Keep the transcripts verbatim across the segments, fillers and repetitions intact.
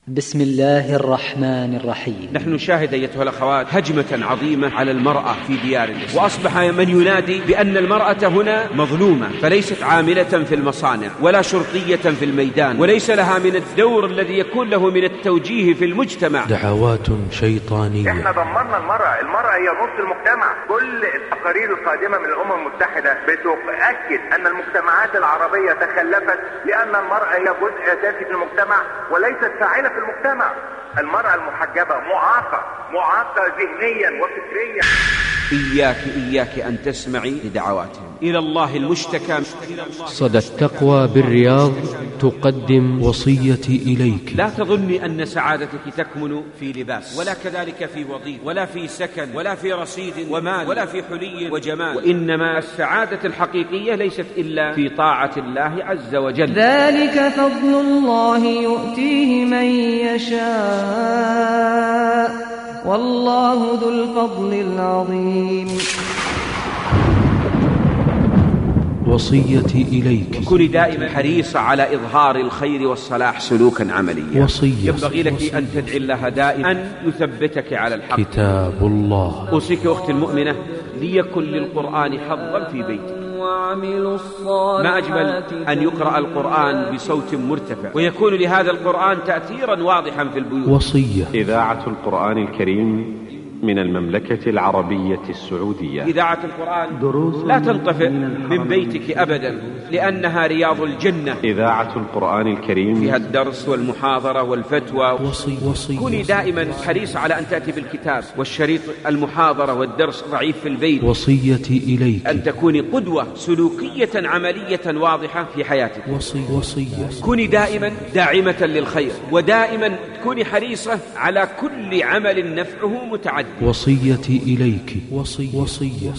بسم الله الرحمن الرحيم. نحن نشاهد أيتها الأخوات هجمة عظيمة على المرأة في ديار الإسلام، وأصبح من ينادي بأن المرأة هنا مظلومة، فليست عاملة في المصانع ولا شرطية في الميدان، وليس لها من الدور الذي يكون له من التوجيه في المجتمع. دعوات شيطانية. احنا ضمننا المرأة، المرأة هي نص المجتمع. كل التقارير القادمة من الأمم المتحدة بتؤكد أن المجتمعات العربية تخلفت لأن المرأة هي جزء أساسي في المجتمع وليست فاعلة في المجتمع. المرأة المحجبة معاقة معاقة ذهنيا وفكريا. إياك إياك أن تسمعي لدعواتهم، إلى الله المشتكى. صدى التقوى بالرياض تقدم وصيتي إليك. لا تظني أن سعادتك تكمن في لباس، ولا كذلك في وظيفة، ولا في سكن، ولا في رصيد ومال، ولا في حلي وجمال، وإنما السعادة الحقيقية ليست إلا في طاعة الله عز وجل. ذلك فضل الله يؤتيه من يشاء والله ذو الفضل العظيم. وصيتي إليك. كوني دائما حريصة على إظهار الخير والصلاح سلوكا عمليا. وصية. ينبغي لك أن تدعي الله دائما أن يثبتك على الحق. كتاب الله. أوصيك أختي المؤمنة ليكن للقرآن حظا في بيتك. ما أجمل أن يقرأ القرآن بصوت مرتفع، ويكون لهذا القرآن تأثيرا واضحا في البيوت. وصية. إذاعة القرآن الكريم من المملكة العربية السعودية. إذاعة القرآن لا تنطفئ من بيتك أبدا، لأنها رياض الجنة. إذاعة القرآن الكريم فيها الدرس والمحاضرة والفتوى. وصية. كوني دائما حريصة على أن تأتي بالكتاب والشريط المحاضرة والدرس ضعيف في البيت. وصيتي إليك. أن تكوني قدوة سلوكية عملية واضحة في حياتك. وصية. وصية. كوني دائما داعمة للخير، ودائما كوني حريصة على كل عمل نفعه متعدد. وصيتي إليك. وصية. وصية.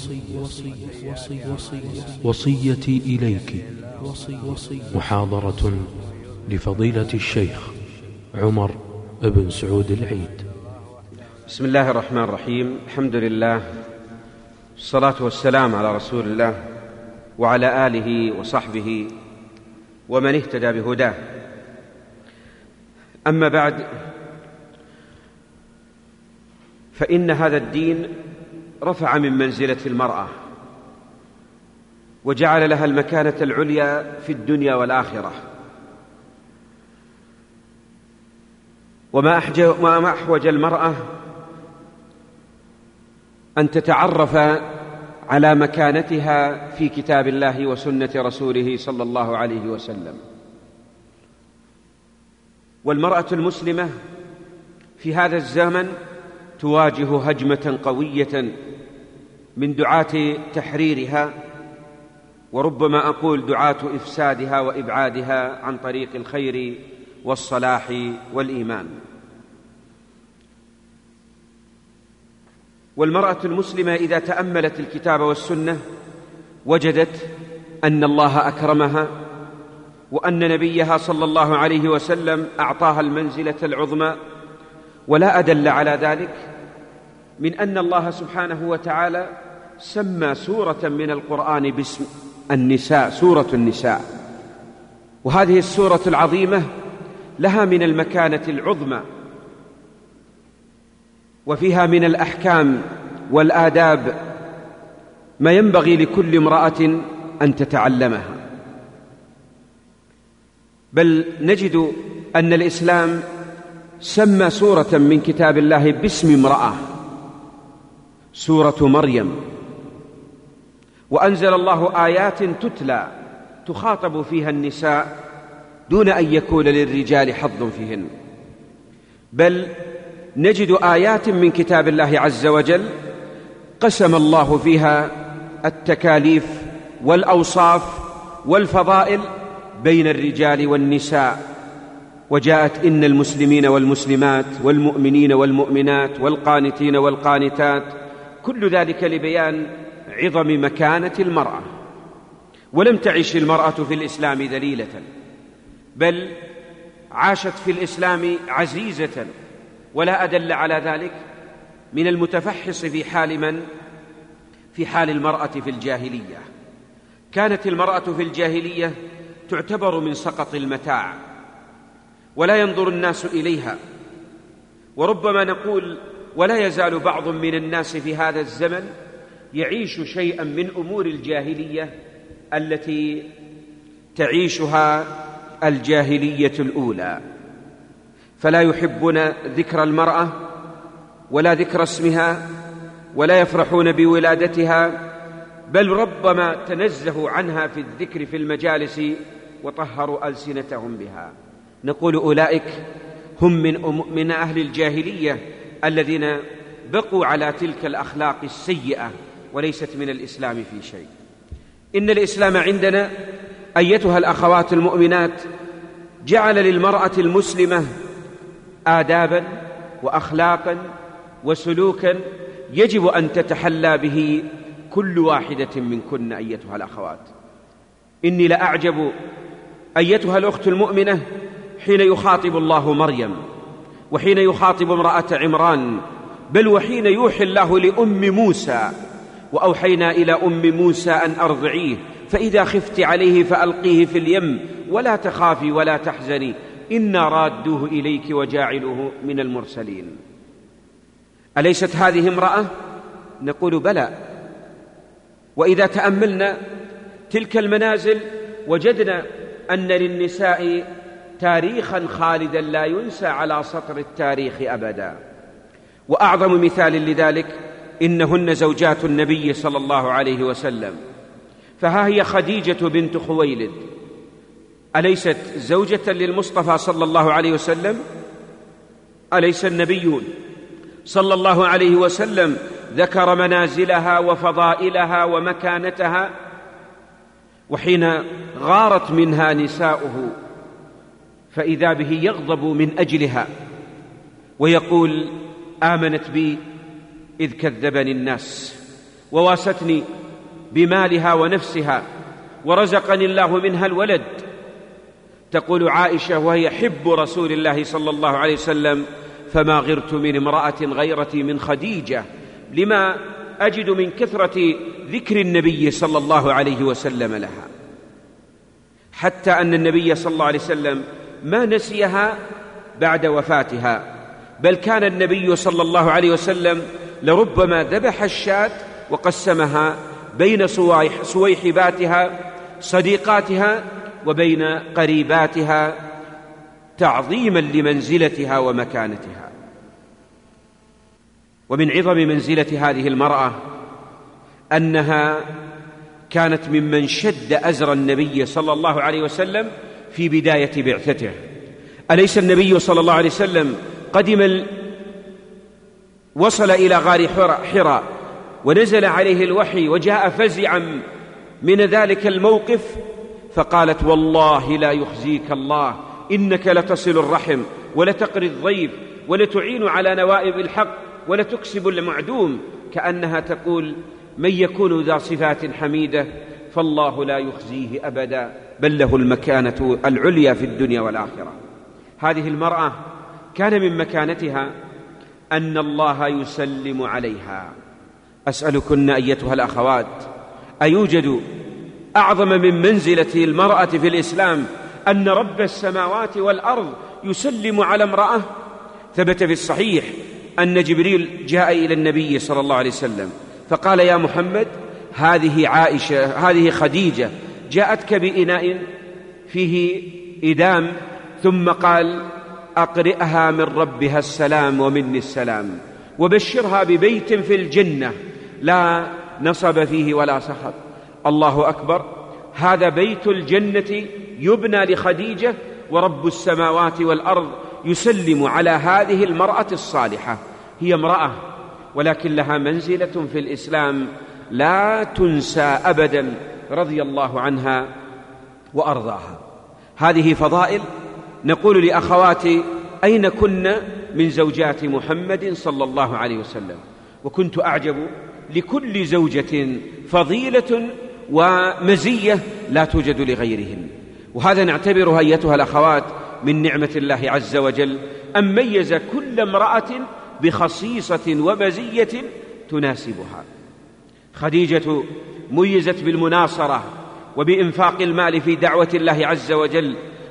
وصيتي إليك. محاضرة لفضيلة الشيخ عمر بن سعود العيد. بسم الله الرحمن الرحيم. الحمد لله، الصلاة والسلام على رسول الله وعلى آله وصحبه ومن اهتدى بهداه. أما بعد، فإن هذا الدين رفع من منزلة المرأة وجعل لها المكانة العليا في الدنيا والآخرة. وما أحوج المرأة أن تتعرف على مكانتها في كتاب الله وسنة رسوله صلى الله عليه وسلم. والمرأة المسلمة في هذا الزمن تواجه هجمة قوية من دعاة تحريرها، وربما أقول دعاة إفسادها وإبعادها عن طريق الخير والصلاح والإيمان. والمرأة المسلمة إذا تأملت الكتاب والسنة وجدت أن الله أكرمها، وأن نبيها صلى الله عليه وسلم أعطاها المنزلة العظمى. ولا أدل على ذلك من أن الله سبحانه وتعالى سمى سورة من القرآن باسم النساء، سورة النساء. وهذه السورة العظيمة لها من المكانة العظمى، وفيها من الأحكام والآداب ما ينبغي لكل امرأة أن تتعلمها. بل نجد أن الإسلام سمى سورة من كتاب الله باسم امرأة، سورة مريم. وأنزل الله آيات تتلى تخاطب فيها النساء دون أن يكون للرجال حظ فيهن. بل نجد آيات من كتاب الله عز وجل قسم الله فيها التكاليف والأوصاف والفضائل بين الرجال والنساء. وجاءت إن المسلمين والمسلمات والمؤمنين والمؤمنات والقانتين والقانتات، كل ذلك لبيان عظم مكانة المرأة. ولم تعش المرأة في الإسلام ذليلة، بل عاشت في الإسلام عزيزة. ولا أدل على ذلك من المتفحص في حال من؟ في حال المرأة في الجاهلية. كانت المرأة في الجاهلية تعتبر من سقط المتاع، ولا ينظر الناس إليها. وربما نقول ولا يزال بعض من الناس في هذا الزمن يعيش شيئا من أمور الجاهلية التي تعيشها الجاهلية الأولى، فلا يحبون ذكر المرأة ولا ذكر اسمها ولا يفرحون بولادتها، بل ربما تنزهوا عنها في الذكر في المجالس وطهروا ألسنتهم بها. نقول أولئك هم من, من أهل الجاهلية الذين بقوا على تلك الأخلاق السيئة وليست من الإسلام في شيء. إن الإسلام عندنا أيتها الأخوات المؤمنات جعل للمرأة المسلمة آدابا وأخلاقا وسلوكا يجب أن تتحلى به كل واحدة منكن أيتها الأخوات. إني لأعجب أيتها الأخت المؤمنة حين يخاطب الله مريم، وحين يخاطب امرأة عمران، بل وحين يوحي الله لأم موسى: وأوحينا إلى أم موسى أن أرضعيه فإذا خفت عليه فألقيه في اليم ولا تخافي ولا تحزني إنا رادوه إليك وجاعلوه من المرسلين. أليست هذه امرأة؟ نقول بلى. وإذا تأملنا تلك المنازل وجدنا أن للنساء تاريخا خالدا لا ينسى على سطر التاريخ أبدا. وأعظم مثال لذلك إنهن زوجات النبي صلى الله عليه وسلم. فها هي خديجة بنت خويلد، أليست زوجة للمصطفى صلى الله عليه وسلم؟ أليس النبي صلى الله عليه وسلم ذكر منازلها وفضائلها ومكانتها؟ وحين غارت منها نساؤه فإذا به يغضب من أجلها ويقول: آمنت بي إذ كذبني الناس، وواستني بمالها ونفسها، ورزقني الله منها الولد. تقول عائشة وهي حب رسول الله صلى الله عليه وسلم: فما غرت من امرأة غيرتي من خديجة، لما أجد من كثرة ذكر النبي صلى الله عليه وسلم لها، حتى أن النبي صلى الله عليه وسلم ما نسيها بعد وفاتها، بل كان النبي صلى الله عليه وسلم لربما ذبح الشاة وقسمها بين صويحباتها صديقاتها وبين قريباتها تعظيما لمنزلتها ومكانتها. ومن عظم منزلة هذه المرأة أنها كانت ممن شد أزر النبي صلى الله عليه وسلم في بداية بعثته. أليس النبي صلى الله عليه وسلم قدم وصل إلى غار حراء ونزل عليه الوحي وجاء فزعا من ذلك الموقف، فقالت: والله لا يخزيك الله، إنك لتصل الرحم ولتقري الضيف ولتعين على نوائب الحق ولتكسب المعدوم، كأنها تقول: من يكون ذا صفات حميدة فالله لا يخزيه أبدا، بل له المكانة العليا في الدنيا والآخرة. هذه المرأة كان من مكانتها أن الله يسلم عليها. أسألكن أيتها الأخوات، أيوجد أعظم من منزلة المرأة في الإسلام أن رب السماوات والأرض يسلم على امرأة؟ ثبت في الصحيح أن جبريل جاء إلى النبي صلى الله عليه وسلم فقال: يا محمد، هذه عائشة هذه خديجة جاءتك بإناء فيه إدام، ثم قال: أقرئها من ربها السلام ومني السلام، وبشرها ببيت في الجنة لا نصب فيه ولا سخط. الله أكبر، هذا بيت الجنة يبنى لخديجة، ورب السماوات والأرض يسلم على هذه المرأة الصالحة. هي امرأة ولكن لها منزلة في الإسلام لا تنسى أبدا، رضي الله عنها وأرضاها. هذه فضائل. نقول لأخواتي: أين كن من زوجات محمد صلى الله عليه وسلم؟ وكنت أعجب لكل زوجة فضيلة ومزية لا توجد لغيرهن، وهذا نعتبرها أيتها الأخوات من نعمة الله عز وجل، أن ميز كل امرأة بخصيصة ومزية تناسبها. خديجة ميزت بالمناصرة وبإنفاق المال في دعوة الله عز وجل،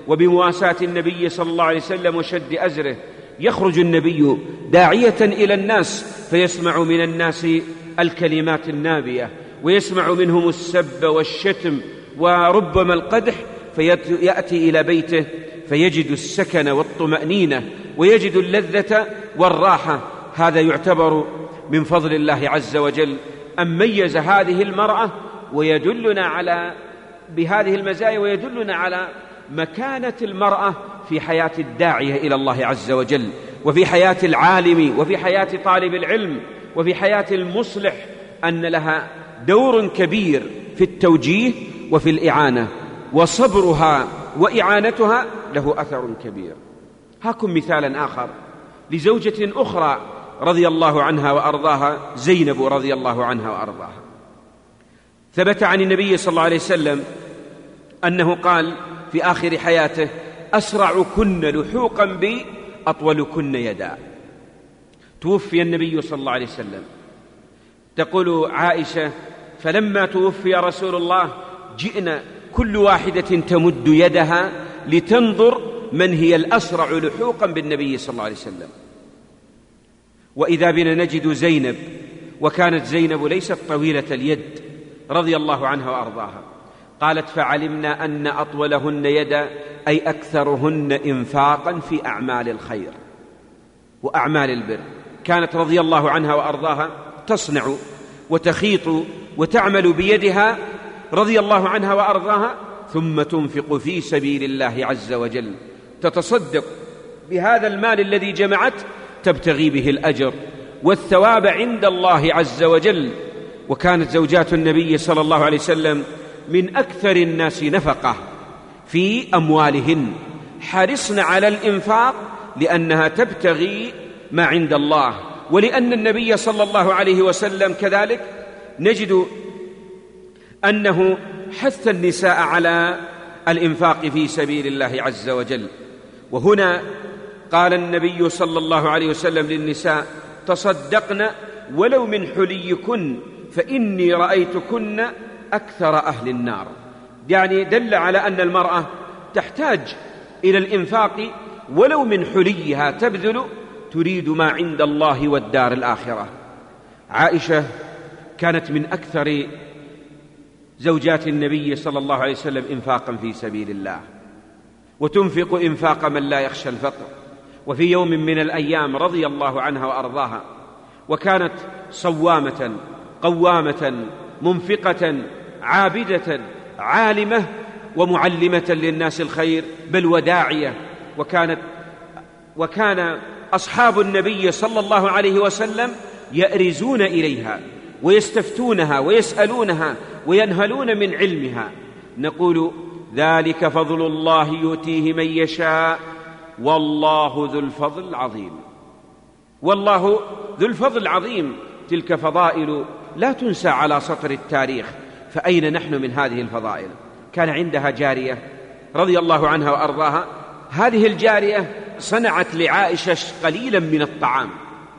وبمواساة النبي صلى الله عليه وسلم وشد أزره يخرج النبي داعية إلى الناس، فيسمع من الناس الكلمات النابية، ويسمع منهم السب والشتم وربما القدح، فيأتي إلى بيته فيجد السكن والطمأنينة ويجد اللذة والراحة. هذا يعتبر من فضل الله عز وجل أن ميز هذه المرأة ويدلنا على بهذه المزايا، ويدلنا على مكانة المرأة في حياة الداعية إلى الله عز وجل، وفي حياة العالم، وفي حياة طالب العلم، وفي حياة المصلح، أن لها دور كبير في التوجيه وفي الإعانة، وصبرها وإعانتها له أثر كبير. هاكم مثالا آخر لزوجة أخرى رضي الله عنها وأرضاها، زينب رضي الله عنها وأرضاها. ثبت عن النبي صلى الله عليه وسلم أنه قال في آخر حياته: أسرعكن لحوقا بي أطولكن يدا. توفي النبي صلى الله عليه وسلم. تقول عائشة: فلما توفي رسول الله جئنا كل واحدة تمد يدها لتنظر من هي الأسرع لحوقا بالنبي صلى الله عليه وسلم. وإذا بنا نجد زينب، وكانت زينب ليست طويلة اليد رضي الله عنها وأرضاها. قالت: فعلمنا أن أطولهن يدا أي أكثرهن إنفاقا في أعمال الخير وأعمال البر. كانت رضي الله عنها وأرضاها تصنع وتخيط وتعمل بيدها رضي الله عنها وأرضاها، ثم تنفق في سبيل الله عز وجل، تتصدق بهذا المال الذي جمعت تبتغي به الأجر والثواب عند الله عز وجل. وكانت زوجات النبي صلى الله عليه وسلم من أكثر الناس نفقة في أموالهن، حرصن على الإنفاق لأنها تبتغي ما عند الله، ولأن النبي صلى الله عليه وسلم كذلك نجد أنه حث النساء على الإنفاق في سبيل الله عز وجل. وهنا قال النبي صلى الله عليه وسلم للنساء: تصدقن ولو من حليكن فإني رأيتكن أكثر أهل النار. يعني دل على أن المرأة تحتاج إلى الإنفاق ولو من حليها، تبذل تريد ما عند الله والدار الآخرة. عائشة كانت من أكثر زوجات النبي صلى الله عليه وسلم إنفاقا في سبيل الله، وتنفق إنفاق من لا يخشى الفقر. وفي يوم من الأيام رضي الله عنها وأرضاها، وكانت صوامة قوامة منفقة عابدة عالمة ومعلمة للناس الخير، بل وداعية. وكانت وكان أصحاب النبي صلى الله عليه وسلم يأرزون إليها ويستفتونها ويسألونها وينهلون من علمها. نقول: ذلك فضل الله يؤتيه من يشاء والله ذو الفضل العظيم. والله ذو الفضل العظيم. تلك فضائل لا تنسى على سطر التاريخ، فأين نحن من هذه الفضائل؟ كان عندها جارية رضي الله عنها وأرضاها. هذه الجارية صنعت لعائشة قليلا من الطعام،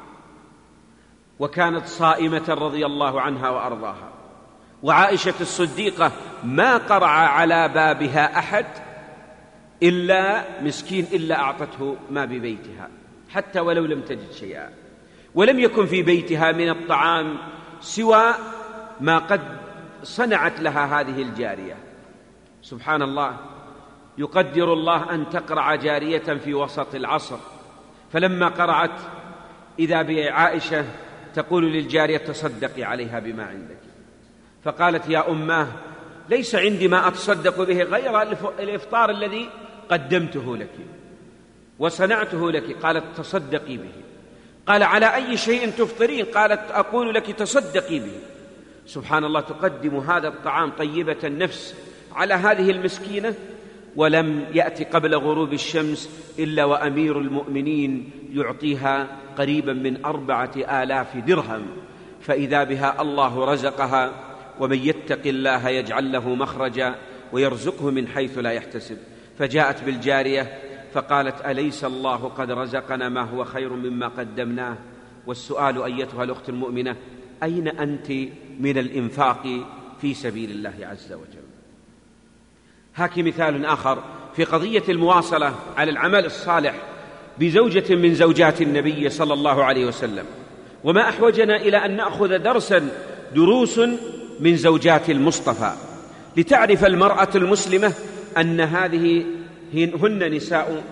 وكانت صائمة رضي الله عنها وأرضاها. وعائشة الصديقة ما قرع على بابها أحد إلا مسكين إلا أعطته ما ببيتها، حتى ولو لم تجد شيئا. ولم يكن في بيتها من الطعام سوى ما قد صنعت لها هذه الجارية. سبحان الله، يقدر الله أن تقرع جارية في وسط العصر. فلما قرعت إذا بعائشة تقول للجارية: تصدقي عليها بما عندك. فقالت: يا أماه، ليس عندي ما أتصدق به غير الإفطار الذي قدمته لك وصنعته لك. قالت: تصدقي به. قال: على أي شيء تفطرين؟ قالت: أقول لك تصدقي به. سبحان الله، تقدم هذا الطعام طيبة النفس على هذه المسكينة. ولم يأتي قبل غروب الشمس إلا وأمير المؤمنين يعطيها قريبا من أربعة آلاف درهم، فإذا بها الله رزقها: ومن يتق الله يجعل له مخرجا ويرزقه من حيث لا يحتسب. فجاءت بالجارية فقالت: أليس الله قد رزقنا ما هو خير مما قدمناه؟ والسؤال أيتها الأخت المؤمنة: أين أنت من الإنفاق في سبيل الله عز وجل؟ هاك مثال آخر في قضية المواصلة على العمل الصالح بزوجة من زوجات النبي صلى الله عليه وسلم. وما أحوجنا إلى أن نأخذ درسا دروس من زوجات المصطفى، لتعرف المرأة المسلمة أن هذه هن نساء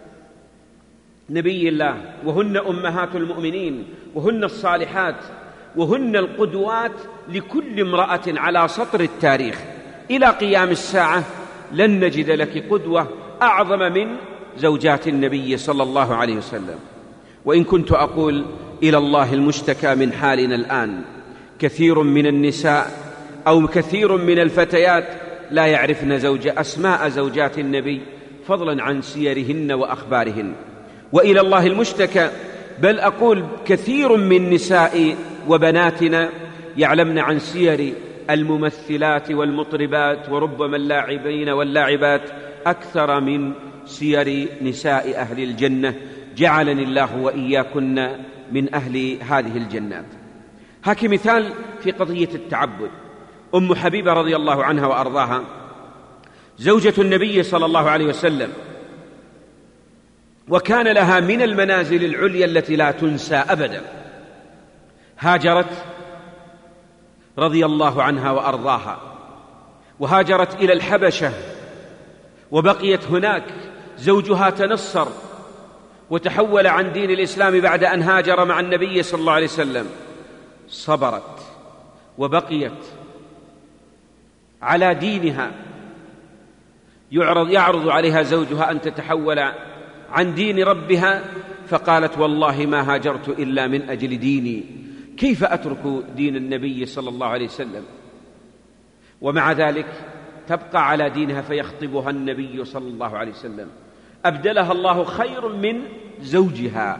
نبي الله، وهن أمهات المؤمنين، وهن الصالحات، وهن القدوات لكل امرأة على سطر التاريخ إلى قيام الساعة. لن نجد لك قدوة أعظم من زوجات النبي صلى الله عليه وسلم. وإن كنت أقول إلى الله المشتكى من حالنا الآن، كثير من النساء أو كثير من الفتيات لا يعرفن زوج أسماء زوجات النبي فضلا عن سيرهن وأخبارهن. وإلى الله المشتكى، بل أقول كثير من نساء وبناتنا يعلمن عن سير الممثلات والمطربات وربما اللاعبين واللاعبات أكثر من سير نساء أهل الجنة، جعلني الله وإياكن من أهل هذه الجنات. هاك مثال في قضية التعبد. أم حبيبة رضي الله عنها وأرضاها زوجة النبي صلى الله عليه وسلم، وكان لها من المنازل العليا التي لا تنسى أبدا. هاجرت رضي الله عنها وأرضاها، وهاجرت إلى الحبشة، وبقيت هناك. زوجها تنصر وتحول عن دين الإسلام بعد أن هاجر مع النبي صلى الله عليه وسلم. صبرت وبقيت على دينها. يعرض, يعرض عليها زوجها أن تتحول عن دين ربها، فقالت والله ما هاجرت إلا من أجل ديني، كيف أترك دين النبي صلى الله عليه وسلم؟ ومع ذلك تبقى على دينها، فيخطبها النبي صلى الله عليه وسلم، أبدلها الله خير من زوجها.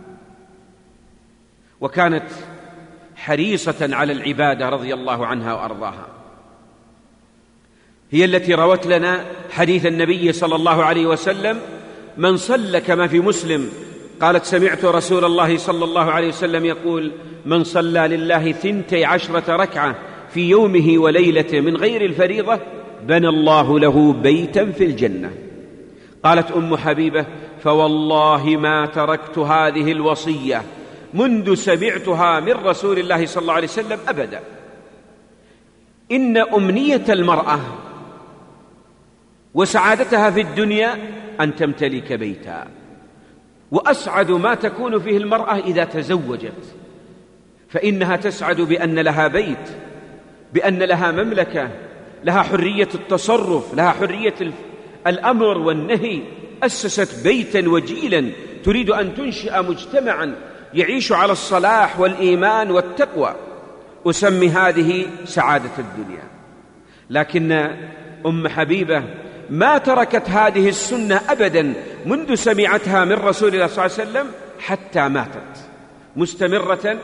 وكانت حريصة على العبادة رضي الله عنها وأرضاها. هي التي روت لنا حديث النبي صلى الله عليه وسلم: من صلى، كما في مسلم، قالت سمعت رسول الله صلى الله عليه وسلم يقول: من صلى لله ثنتي عشرة ركعة في يومه وليلته من غير الفريضة بنى الله له بيتا في الجنة. قالت أم حبيبة: فوالله ما تركت هذه الوصية منذ سمعتها من رسول الله صلى الله عليه وسلم أبدا. إن أمنية المرأة وسعادتها في الدنيا أن تمتلك بيتا، وأسعد ما تكون فيه المرأة إذا تزوجت، فإنها تسعد بأن لها بيت، بأن لها مملكة، لها حرية التصرف، لها حرية الأمر والنهي. أسست بيتا وجيلا تريد أن تنشئ مجتمعا يعيش على الصلاح والإيمان والتقوى. أسمي هذه سعادة الدنيا. لكن أم حبيبة ما تركت هذه السنة أبدا منذ سمعتها من رسول الله صلى الله عليه وسلم حتى ماتت، مستمرة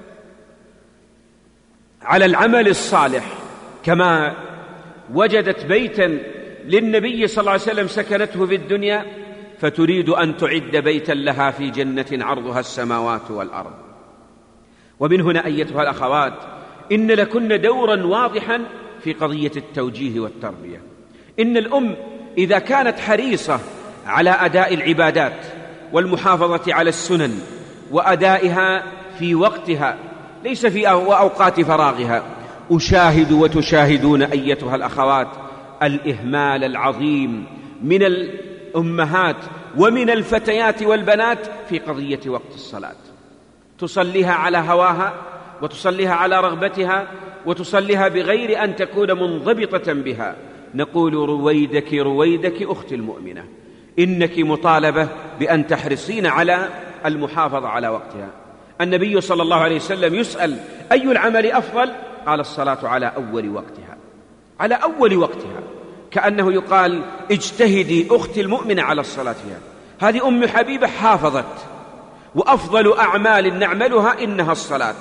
على العمل الصالح. كما وجدت بيتا للنبي صلى الله عليه وسلم سكنته في الدنيا، فتريد أن تعد بيتا لها في جنة عرضها السماوات والأرض. ومن هنا أيتها الأخوات، إن لكن دورا واضحا في قضية التوجيه والتربية. إن الأم إذا كانت حريصة على أداء العبادات والمحافظة على السنن وأدائها في وقتها ليس في أوقات فراغها، أشاهد وتشاهدون أيتها الأخوات الإهمال العظيم من الأمهات ومن الفتيات والبنات في قضية وقت الصلاة. تصليها على هواها، وتصليها على رغبتها، وتصليها بغير أن تكون منضبطة بها. نقول رويدك رويدك أختي المؤمنة، إنك مطالبة بأن تحرصين على المحافظة على وقتها. النبي صلى الله عليه وسلم يسأل: أي العمل أفضل؟ قال: الصلاة على أول وقتها، على أول وقتها، كأنه يقال: اجتهدي أختي المؤمنة على الصلاة فيها. هذه أم حبيبة حافظت، وأفضل أعمال نعملها إنها الصلاة،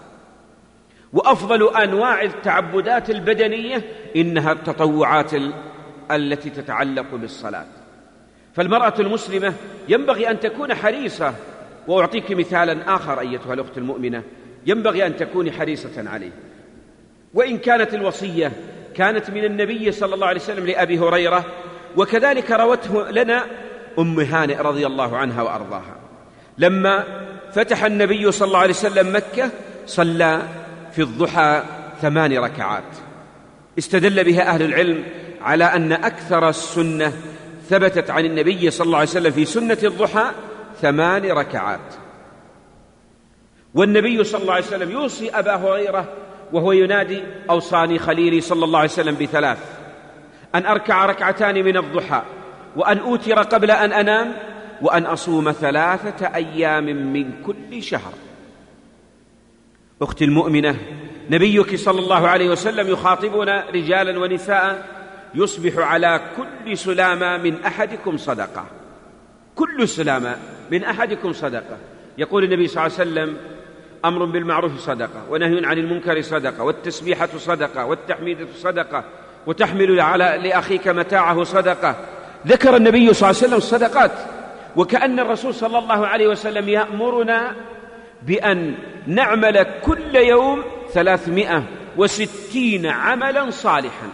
وأفضل أنواع التعبدات البدنية إنها التطوعات التي تتعلق بالصلاة. فالمرأة المسلمة ينبغي أن تكون حريصة. وأعطيك مثالا آخر أيتها الأخت المؤمنة ينبغي أن تكوني حريصة عليه. وإن كانت الوصية كانت من النبي صلى الله عليه وسلم لأبي هريرة، وكذلك روته لنا أم هانئ رضي الله عنها وأرضاها لما فتح النبي صلى الله عليه وسلم مكة صلى في الضحى ثمان ركعات. استدل بها أهل العلم على أن أكثر السنة ثبتت عن النبي صلى الله عليه وسلم في سنة الضحى ثمان ركعات. والنبي صلى الله عليه وسلم يوصي أبا هريرة وهو ينادي: أوصاني خليلي صلى الله عليه وسلم بثلاث: أن أركع ركعتان من الضحى، وأن أوتر قبل أن أنام، وأن أصوم ثلاثة أيام من كل شهر. أختي المؤمنة، نبيك صلى الله عليه وسلم يخاطبنا رجالا ونساء: يصبح على كل سلامة من أحدكم صدقة. كل سلامة من أحدكم صدقة. يقول النبي صلى الله عليه وسلم: أمر بالمعروف صدقة، ونهي عن المنكر صدقة، والتسبيحة صدقة، والتحميد صدقة، وتحمل على لأخيك متاعه صدقة. ذكر النبي صلى الله عليه وسلم الصدقات، وكأن الرسول صلى الله عليه وسلم يأمرنا بأن نعمل كل يوم ثلاثمائة وستين عملا صالحا.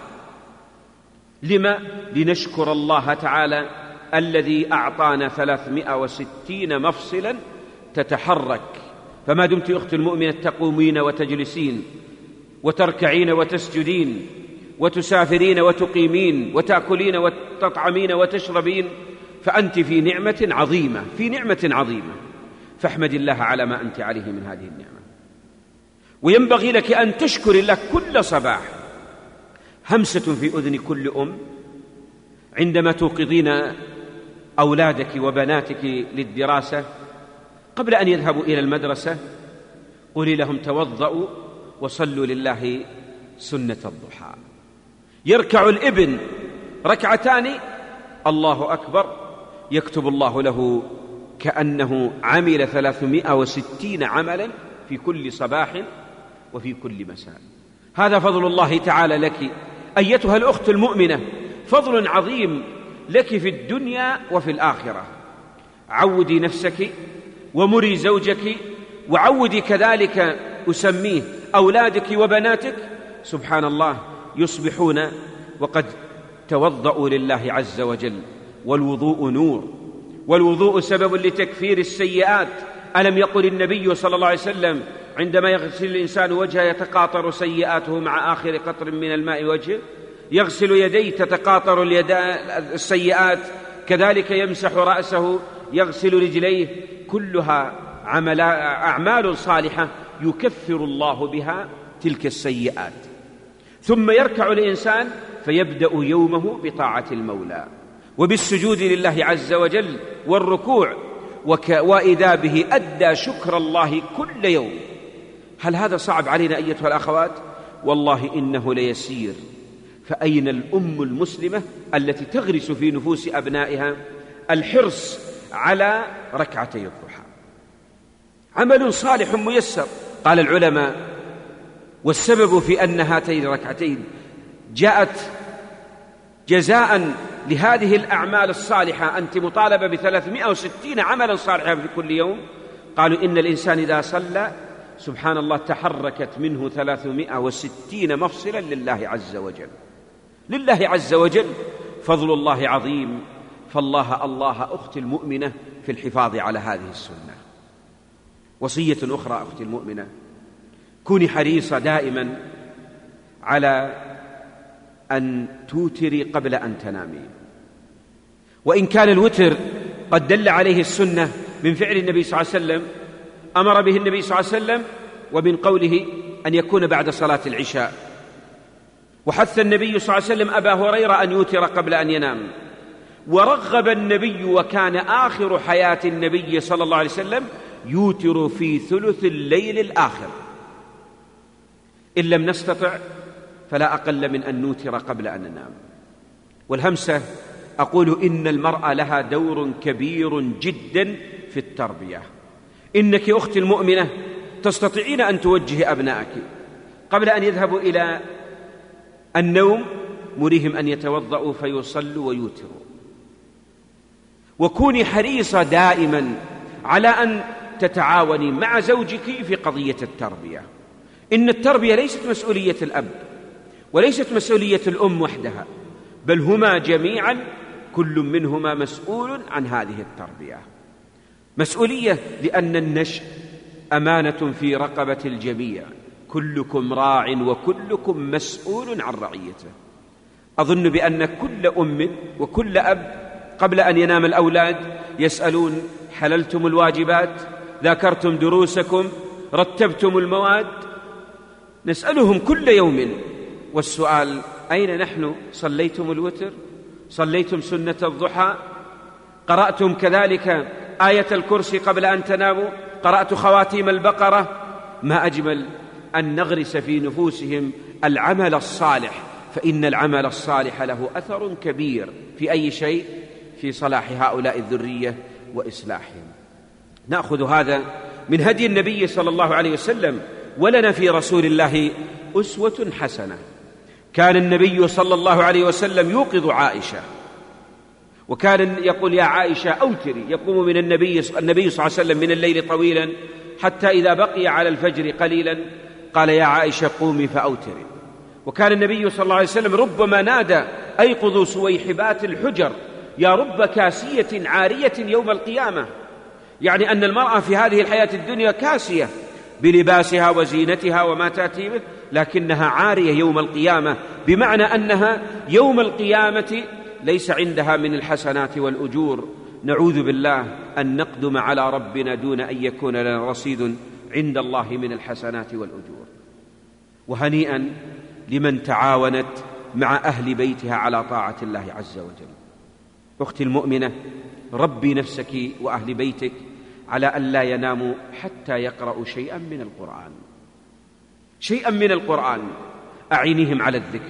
لما؟ لنشكر الله تعالى الذي أعطانا ثلاثمائة وستين مفصلا تتحرك. فما دمت أخت المؤمنة تقومين وتجلسين وتركعين وتسجدين وتسافرين وتقيمين وتأكلين وتطعمين وتشربين، فأنت في نعمة عظيمة، في نعمة عظيمة، فاحمد الله على ما أنت عليه من هذه النعمة. وينبغي لك أن تشكر الله كل صباح. همسة في أذن كل أم عندما توقظين أولادك وبناتك للدراسة قبل أن يذهبوا إلى المدرسة، قولي لهم: توضؤوا وصلوا لله سنة الضحى. يركع الابن ركعتان، الله أكبر، يكتب الله له كأنه عمل ثلاثمائة وستين عملا في كل صباح وفي كل مساء. هذا فضل الله تعالى لك أيتها الأخت المؤمنة، فضل عظيم لك في الدنيا وفي الآخرة. عودي نفسك ومري زوجك، وعودي كذلك أسميه أولادك وبناتك. سبحان الله، يصبحون وقد توضؤوا لله عز وجل. والوضوء نور، والوضوء سبب لتكفير السيئات. ألم يقل النبي صلى الله عليه وسلم: عندما يغسل الإنسان وجهه يتقاطر سيئاته مع آخر قطر من الماء وجهه. يغسل يديه تتقاطر السيئات، كذلك يمسح رأسه، يغسل رجليه، كلها عمل أعمال صالحة يكفر الله بها تلك السيئات. ثم يركع الإنسان فيبدأ يومه بطاعة المولى وبالسجود لله عز وجل والركوع، وإذا به أدى شكر الله كل يوم. هل هذا صعب علينا أيتها الأخوات؟ والله إنه ليسير. فأين الأم المسلمة التي تغرس في نفوس أبنائها الحرص على ركعتي الضحى؟ عمل صالح ميسر. قال العلماء: والسبب في أن هاتين الركعتين جاءت جزاء لهذه الأعمال الصالحة، أنت مطالبة بثلاثمائة وستين عملا صالحا في كل يوم. قالوا: إن الإنسان إذا صلى سبحان الله تحركت منه ثلاثمائة وستين مفصلا لله عز وجل، لله عز وجل. فضل الله عظيم. فالله الله أختي المؤمنة في الحفاظ على هذه السنة. وصية أخرى أختي المؤمنة: كوني حريصة دائما على أن توتري قبل أن تنامي. وإن كان الوتر قد دل عليه السنة من فعل النبي صلى الله عليه وسلم، أمر به النبي صلى الله عليه وسلم، ومن قوله أن يكون بعد صلاة العشاء. وحث النبي صلى الله عليه وسلم أبا هريرة أن يوتر قبل أن ينام. ورغب النبي، وكان آخر حياة النبي صلى الله عليه وسلم يوتر في ثلث الليل الآخر. إن لم نستطع فلا أقل من أن نوتر قبل أن ننام. والهمسة أقول: إن المرأة لها دور كبير جدا في التربية. إنك أختي المؤمنة تستطيعين أن توجهي أبنائك قبل أن يذهبوا إلى النوم، مريهم أن يتوضأوا فيصلوا ويوتروا. وكوني حريصة دائما على أن تتعاوني مع زوجك في قضية التربية. إن التربية ليست مسؤولية الأب وليست مسؤولية الأم وحدها، بل هما جميعا كل منهما مسؤول عن هذه التربية. مسؤولية لأن النشء أمانة في رقبة الجميع، كلكم راع وكلكم مسؤول عن رعيته. أظن بأن كل أم وكل أب قبل أن ينام الأولاد يسألون: حللتم الواجبات؟ ذاكرتم دروسكم؟ رتبتم المواد؟ نسألهم كل يوم، والسؤال: أين نحن؟ صليتم الوتر؟ صليتم سنة الضحى؟ قرأتم كذلك آية الكرسي قبل أن تناموا؟ قرأت خواتيم البقرة؟ ما أجمل أن نغرس في نفوسهم العمل الصالح، فإن العمل الصالح له أثر كبير في أي شيء؟ في صلاح هؤلاء الذرية وإصلاحهم. نأخذ هذا من هدي النبي صلى الله عليه وسلم، ولنا في رسول الله أسوة حسنة. كان النبي صلى الله عليه وسلم يوقظ عائشة، وكان يقول: يا عائشة أوتري. يقوم من النبي النبي صلى الله عليه وسلم من الليل طويلا حتى إذا بقي على الفجر قليلا قال: يا عائشة قومي فأوتري. وكان النبي صلى الله عليه وسلم ربما نادى: أيقظوا سويحبات الحجر، يا رب كاسية عارية يوم القيامة. يعني أن المرأة في هذه الحياة الدنيا كاسية بلباسها وزينتها وما تأتي به، لكنها عارية يوم القيامة، بمعنى أنها يوم القيامة ليس عندها من الحسنات والأجور. نعوذ بالله أن نقدم على ربنا دون أن يكون لنا رصيد عند الله من الحسنات والأجور. وهنيئا لمن تعاونت مع أهل بيتها على طاعة الله عز وجل. أختي المؤمنة، ربي نفسك وأهل بيتك على أن لا يناموا حتى يقرأوا شيئا من القرآن، شيئا من القرآن. أعينهم على الذكر،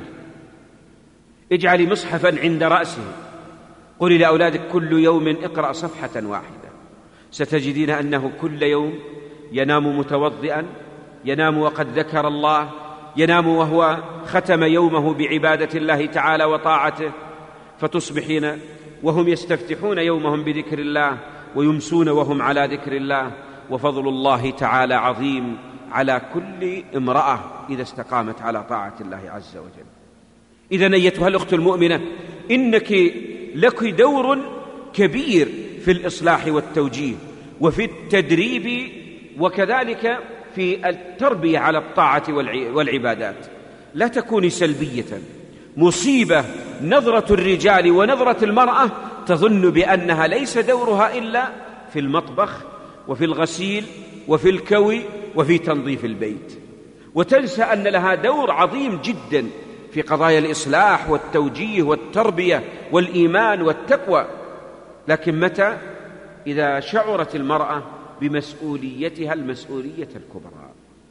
اجعلي مصحفا عند رأسه، قولي لأولادك: كل يوم اقرأ صفحة واحدة. ستجدين أنه كل يوم ينام متوضئا، ينام وقد ذكر الله، ينام وهو ختم يومه بعبادة الله تعالى وطاعته، فتصبحين وهم يستفتحون يومهم بذكر الله ويمسون وهم على ذكر الله. وفضل الله تعالى عظيم على كل امرأة إذا استقامت على طاعة الله عز وجل. إذن أيتها الأخت المؤمنة، إنك لك دور كبير في الإصلاح والتوجيه وفي التدريب، وكذلك في التربية على الطاعة والعبادات. لا تكوني سلبية. مصيبة نظرة الرجال ونظرة المرأة تظن بأنها ليس دورها إلا في المطبخ وفي الغسيل وفي الكوي وفي تنظيف البيت، وتنسى أن لها دور عظيم جدا في قضايا الإصلاح والتوجيه والتربية والإيمان والتقوى. لكن متى؟ إذا شعرت المرأة بمسؤوليتها المسؤولية الكبرى.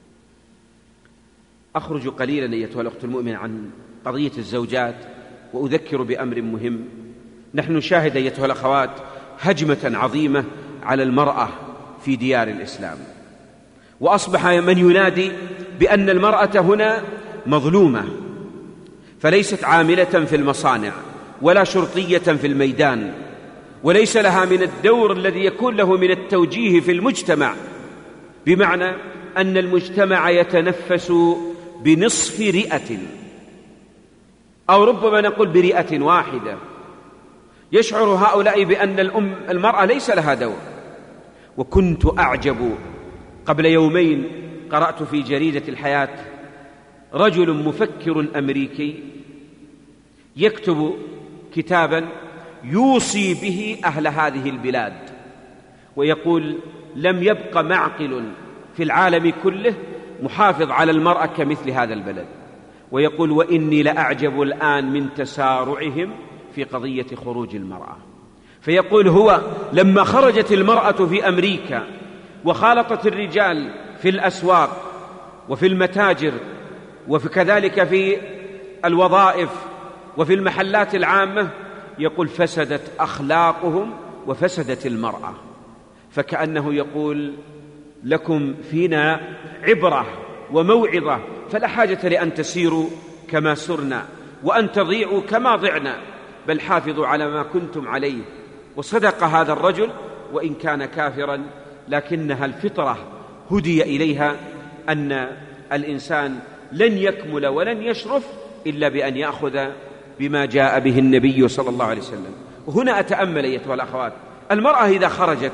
أخرج قليلا أيتها الأخت المؤمنة عن قضية الزوجات وأذكر بأمر مهم. نحن نشاهد أيتها الأخوات هجمة عظيمة على المرأة في ديار الإسلام، وأصبح من ينادي بأن المرأة هنا مظلومة، فليست عاملة في المصانع ولا شرطية في الميدان، وليس لها من الدور الذي يكون له من التوجيه في المجتمع، بمعنى أن المجتمع يتنفس بنصف رئة، أو ربما نقول برئة واحدة. يشعر هؤلاء بأن الأم المرأة ليس لها دور. وكنت أعجب قبل يومين قرأت في جريدة الحياة رجل مفكر أمريكي يكتب كتابا يوصي به أهل هذه البلاد، ويقول: لم يبق معقل في العالم كله محافظ على المرأة كمثل هذا البلد. ويقول: وإني لأعجب الآن من تسارعهم في قضية خروج المرأة. فيقول هو: لما خرجت المرأة في أمريكا وخالطت الرجال في الأسواق وفي المتاجر وكذلك في الوظائف وفي المحلات العامة، يقول فسدت أخلاقهم وفسدت المرأة. فكأنه يقول: لكم فينا عبرة وموعظة، فلا حاجة لأن تسيروا كما سرنا وأن تضيعوا كما ضعنا، بل حافظوا على ما كنتم عليه. وصدق هذا الرجل وإن كان كافرا، لكنها الفطرة هدي إليها أن الإنسان لن يكمل ولن يشرف إلا بأن يأخذ بما جاء به النبي صلى الله عليه وسلم. وهنا أتأمل أيتها الأخوات، المرأة إذا خرجت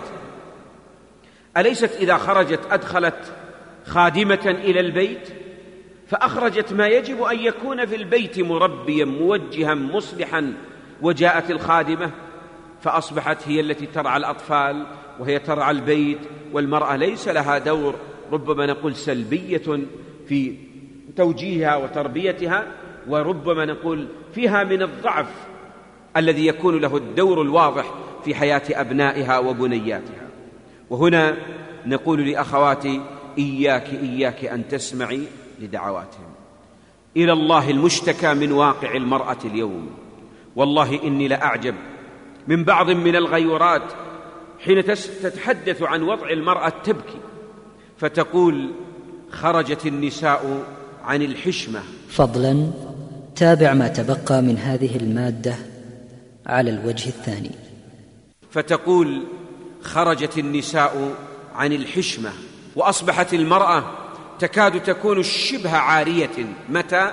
أليست إذا خرجت أدخلت خادمة إلى البيت فأخرجت ما يجب أن يكون في البيت مربيا موجها مصلحا، وجاءت الخادمة فأصبحت هي التي ترعى الأطفال وهي ترعى البيت، والمرأة ليس لها دور ربما نقول سلبية في توجيهها وتربيتها، وربما نقول فيها من الضعف الذي يكون له الدور الواضح في حياة أبنائها وبنياتها. وهنا نقول لأخواتي إياك إياك أن تسمعي لدعواتهم. إلى الله المشتكى من واقع المرأة اليوم. والله إني لأعجب من بعض من الغيورات حين تتحدث عن وضع المرأة تبكي فتقول خرجت النساء عن الحشمة. فضلا تابع ما تبقى من هذه المادة على الوجه الثاني. فتقول خرجت النساء عن الحشمة، وأصبحت المرأة تكاد تكون شبه عارية. متى؟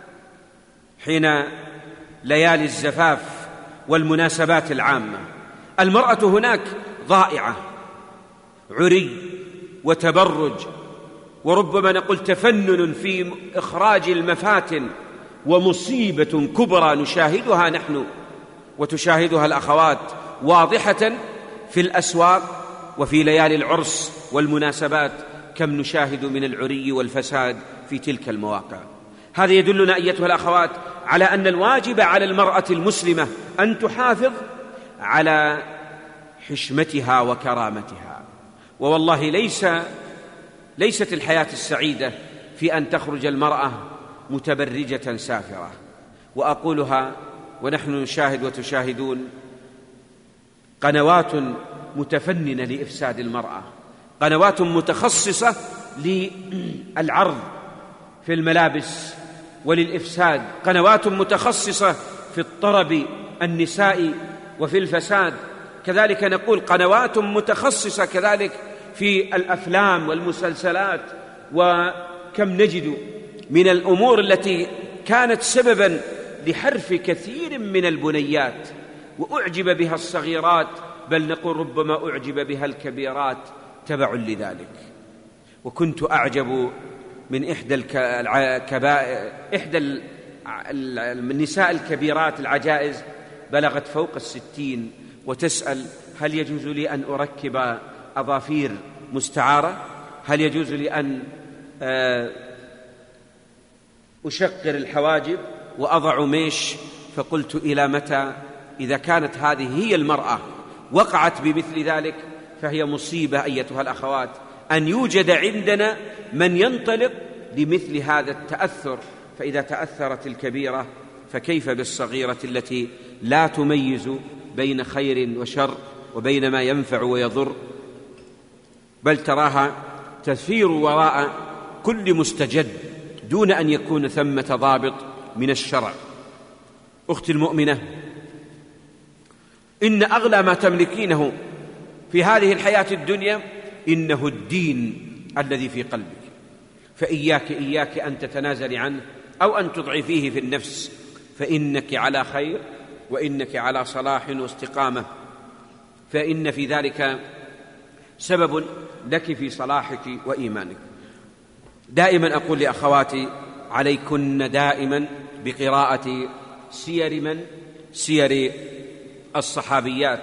حين ليالي الزفاف والمناسبات العامة. المرأة هناك ضائعة، عري وتبرج، وربما نقول تفنن في إخراج المفاتن، ومصيبة كبرى نشاهدها نحن وتشاهدها الأخوات واضحة في الأسواق وفي ليالي العرس والمناسبات، كم نشاهد من العري والفساد في تلك المواقع. هذا يدلنا أيتها الأخوات على أن الواجب على المرأة المسلمة أن تحافظ على حشمتها وكرامتها. ووالله ليس ليست الحياة السعيدة في أن تخرج المرأة متبرجة سافرة. وأقولها ونحن نشاهد وتشاهدون قنوات متفننة لإفساد المرأة، قنوات متخصصة للعرض في الملابس وللإفساد، قنوات متخصصة في الطرب النسائي وفي الفساد، كذلك نقول قنوات متخصصة كذلك في الأفلام والمسلسلات. وكم نجد من الأمور التي كانت سبباً لحرف كثير من البنيات وأعجب بها الصغيرات، بل نقول ربما أعجب بها الكبيرات تبع لذلك. وكنت أعجب من إحدى الكبائر إحدى النساء الكبيرات العجائز بلغت فوق الستين، وتسأل هل يجوز لي أن أركب أظافير مستعارة؟ هل يجوز لي أن أشقر الحواجب وأضع ميش؟ فقلت إلى متى؟ إذا كانت هذه هي المرأة وقعت بمثل ذلك فهي مصيبة أيتها الأخوات أن يوجد عندنا من ينطلق لمثل هذا التأثر. فإذا تأثرت الكبيرة فكيف بالصغيرة التي لا تميز بين خير وشر وبين ما ينفع ويضر، بل تراها تثير وراء كل مستجد دون أن يكون ثمة ضابط من الشرع. أختي المؤمنة، إن أغلى ما تملكينه في هذه الحياة الدنيا إنه الدين الذي في قلبك، فإياك إياك أن تتنازلي عنه أو أن تضعفيه في النفس، فإنك على خير وإنك على صلاح واستقامة، فإن في ذلك سبب لك في صلاحك وإيمانك. دائما أقول لأخواتي عليكن دائما بقراءة سير من؟ سير الصحابيات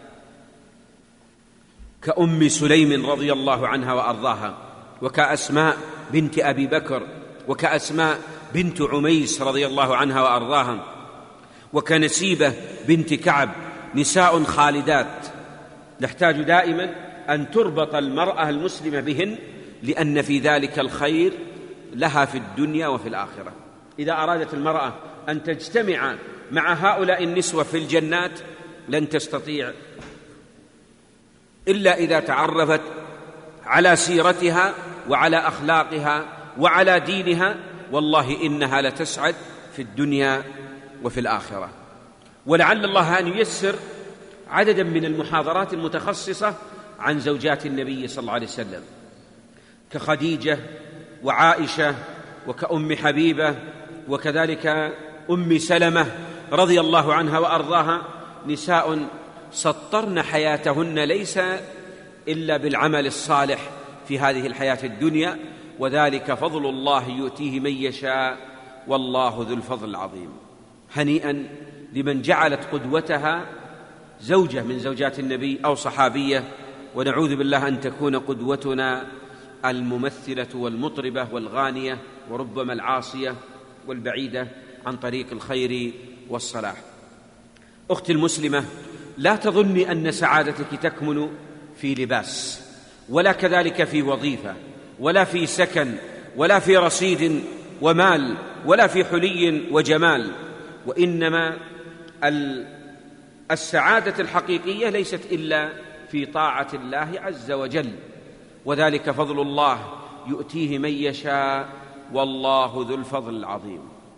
كأم سليم رضي الله عنها وأرضاها، وكأسماء بنت أبي بكر، وكأسماء بنت عميس رضي الله عنها وأرضاها، وكنسيبة بنت كعب، نساء خالدات نحتاج دائما أن تربط المرأة المسلمة بهن، لأن في ذلك الخير لها في الدنيا وفي الآخرة. إذا أرادت المرأة أن تجتمع مع هؤلاء النسوة في الجنات لن تستطيع إلا إذا تعرفت على سيرتها وعلى أخلاقها وعلى دينها، والله إنها لتسعد في الدنيا وفي الآخرة. ولعل الله أن ييسر عددا من المحاضرات المتخصصة عن زوجات النبي صلى الله عليه وسلم كخديجة وعائشة وكأم حبيبة وكذلك أم سلمة رضي الله عنها وأرضاها، نساء سطرن حياتهن ليس إلا بالعمل الصالح في هذه الحياة الدنيا، وذلك فضل الله يؤتيه من يشاء والله ذو الفضل العظيم. هنيئا لمن جعلت قدوتها زوجة من زوجات النبي أو صحابية، ونعوذ بالله أن تكون قدوتنا الممثلة والمطربة والغانية وربما العاصية والبعيدة عن طريق الخير والصلاح. أختي المسلمة، لا تظني أن سعادتك تكمن في لباس، ولا كذلك في وظيفة، ولا في سكن، ولا في رصيد ومال، ولا في حلي وجمال، وإنما السعادة الحقيقية ليست إلا في طاعة الله عز وجل، وذلك فضل الله يؤتيه من يشاء والله ذو الفضل العظيم.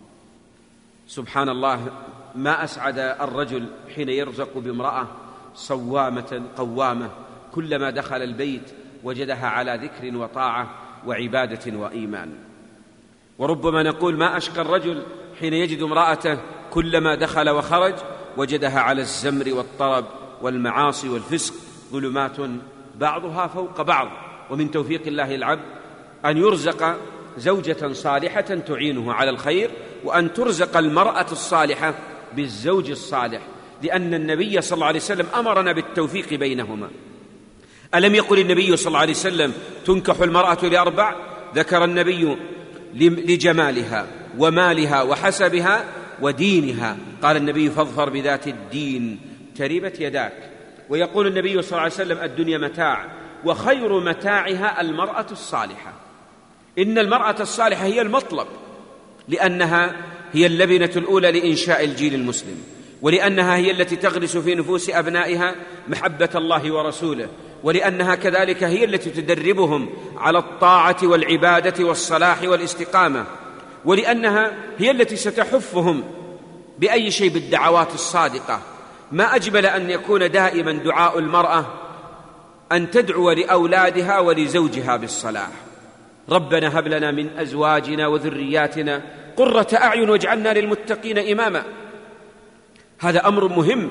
سبحان الله، ما أسعد الرجل حين يرزق بامرأة صوامة قوامة كلما دخل البيت وجدها على ذكر وطاعة وعبادة وإيمان. وربما نقول ما أشقى الرجل حين يجد امرأته كلما دخل وخرج وجدها على الزمر والطرب والمعاصي والفسق، ظلمات بعضها فوق بعض. ومن توفيق الله العبد أن يرزق زوجة صالحة تعينه على الخير، وأن ترزق المرأة الصالحة بالزوج الصالح، لأن النبي صلى الله عليه وسلم أمرنا بالتوفيق بينهما. ألم يقل النبي صلى الله عليه وسلم تنكح المرأة لأربع؟ ذكر النبي لجمالها ومالها وحسبها ودينها، قال النبي فاظفر بذات الدين تربت يداك. ويقول النبي صلى الله عليه وسلم الدنيا متاع وخير متاعها المرأة الصالحة. إن المرأة الصالحة هي المطلب، لأنها هي اللبنة الأولى لإنشاء الجيل المسلم، ولأنها هي التي تغرس في نفوس أبنائها محبة الله ورسوله، ولأنها كذلك هي التي تدربهم على الطاعة والعبادة والصلاح والاستقامة، ولأنها هي التي ستحفهم بأي شيء بالدعوات الصادقة. ما أجمل أن يكون دائما دعاء المرأة أن تدعو لأولادها ولزوجها بالصلاح. ربنا هب لنا من أزواجنا وذرياتنا قرة أعين واجعلنا للمتقين إماما. هذا أمر مهم.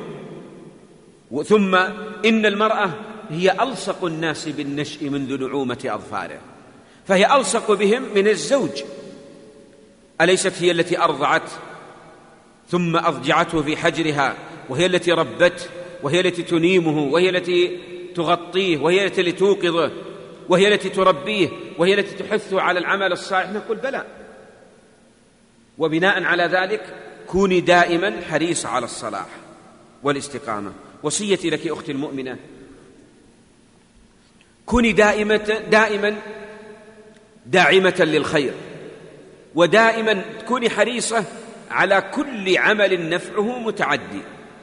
ثم إن المرأة هي ألصق الناس بالنشء منذ نعومة أظفاره، فهي ألصق بهم من الزوج. أليست هي التي أرضعت ثم أضجعته في حجرها، وهي التي ربته، وهي التي تنيمه، وهي التي تغطيه، وهي التي توقظه، وهي التي تربيه، وهي التي تحثه على العمل الصالح؟ نقول بلى. وبناء على ذلك كوني دائما حريصة على الصلاح والاستقامة. وصيتي لك أختي المؤمنة، كوني دائما دائما داعمة للخير، ودائما كوني حريصة على كل عمل نفعه متعدي.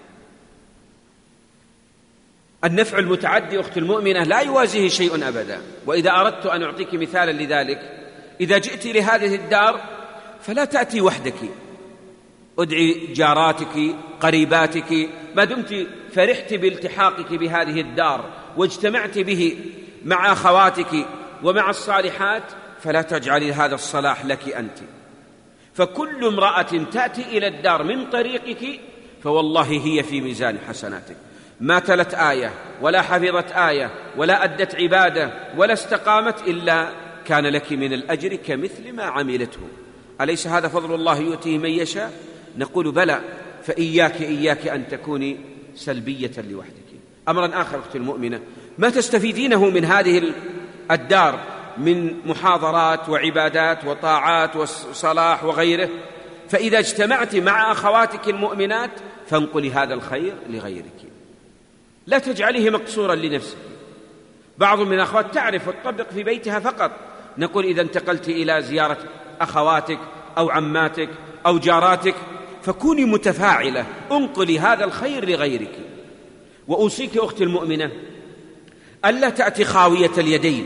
النفع المتعدي أختي المؤمنة لا يوازيه شيء أبدا. وإذا أردت أن أعطيك مثالا لذلك، إذا جئت لهذه الدار فلا تأتي وحدك، ادعي جاراتك قريباتك، ما دمت فرحت بالتحاقك بهذه الدار واجتمعت به مع أخواتك ومع الصالحات، فلا تجعلي هذا الصلاح لك أنت. فكل امرأة تأتي إلى الدار من طريقك فوالله هي في ميزان حسناتك. ما تلت آية ولا حفظت آية ولا أدت عبادة ولا استقامت إلا كان لك من الأجر كمثل ما عملته. أليس هذا فضل الله يؤتيه من يشاء؟ نقول بلى. فإياك إياك أن تكوني سلبية لوحدك. أمرا آخر أختي المؤمنة، ما تستفيدينه من هذه الدار من محاضرات وعبادات وطاعات وصلاح وغيره، فإذا اجتمعت مع أخواتك المؤمنات فانقلي هذا الخير لغيرك، لا تجعله مقصورا لنفسك. بعض من الأخوات تعرف وتطبق في بيتها فقط. نقول إذا انتقلت إلى زيارة أخواتك أو عماتك أو جاراتك فكوني متفاعلة، انقلي هذا الخير لغيرك. وأوصيك أختي المؤمنة ألا تأتي خاوية اليدين،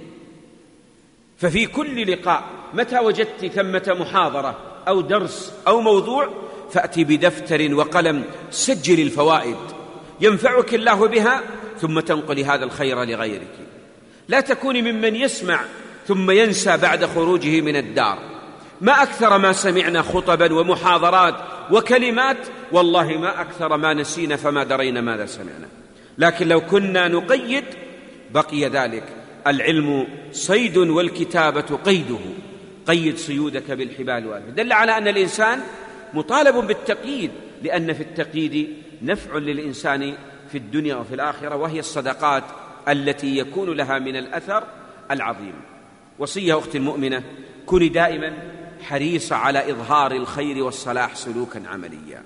ففي كل لقاء متى وجدت ثمة محاضرة أو درس أو موضوع فأتي بدفتر وقلم، سجل الفوائد ينفعك الله بها، ثم تنقل هذا الخير لغيرك. لا تكوني ممن يسمع ثم ينسى بعد خروجه من الدار. ما أكثر ما سمعنا خطبا ومحاضرات وكلمات والله ما أكثر ما نسينا فما درينا ماذا سمعنا. لكن لو كنا نقيد بقي ذلك. العلم صيد والكتابة قيده، قيد صيودك بالحبال والألوان. دل على أن الإنسان مطالب بالتقييد، لأن في التقييد نفع للإنسان في الدنيا وفي الآخرة، وهي الصدقات التي يكون لها من الأثر العظيم. وصية أختي المؤمنة: كوني دائما حريصة على إظهار الخير والصلاح سلوكا عمليا.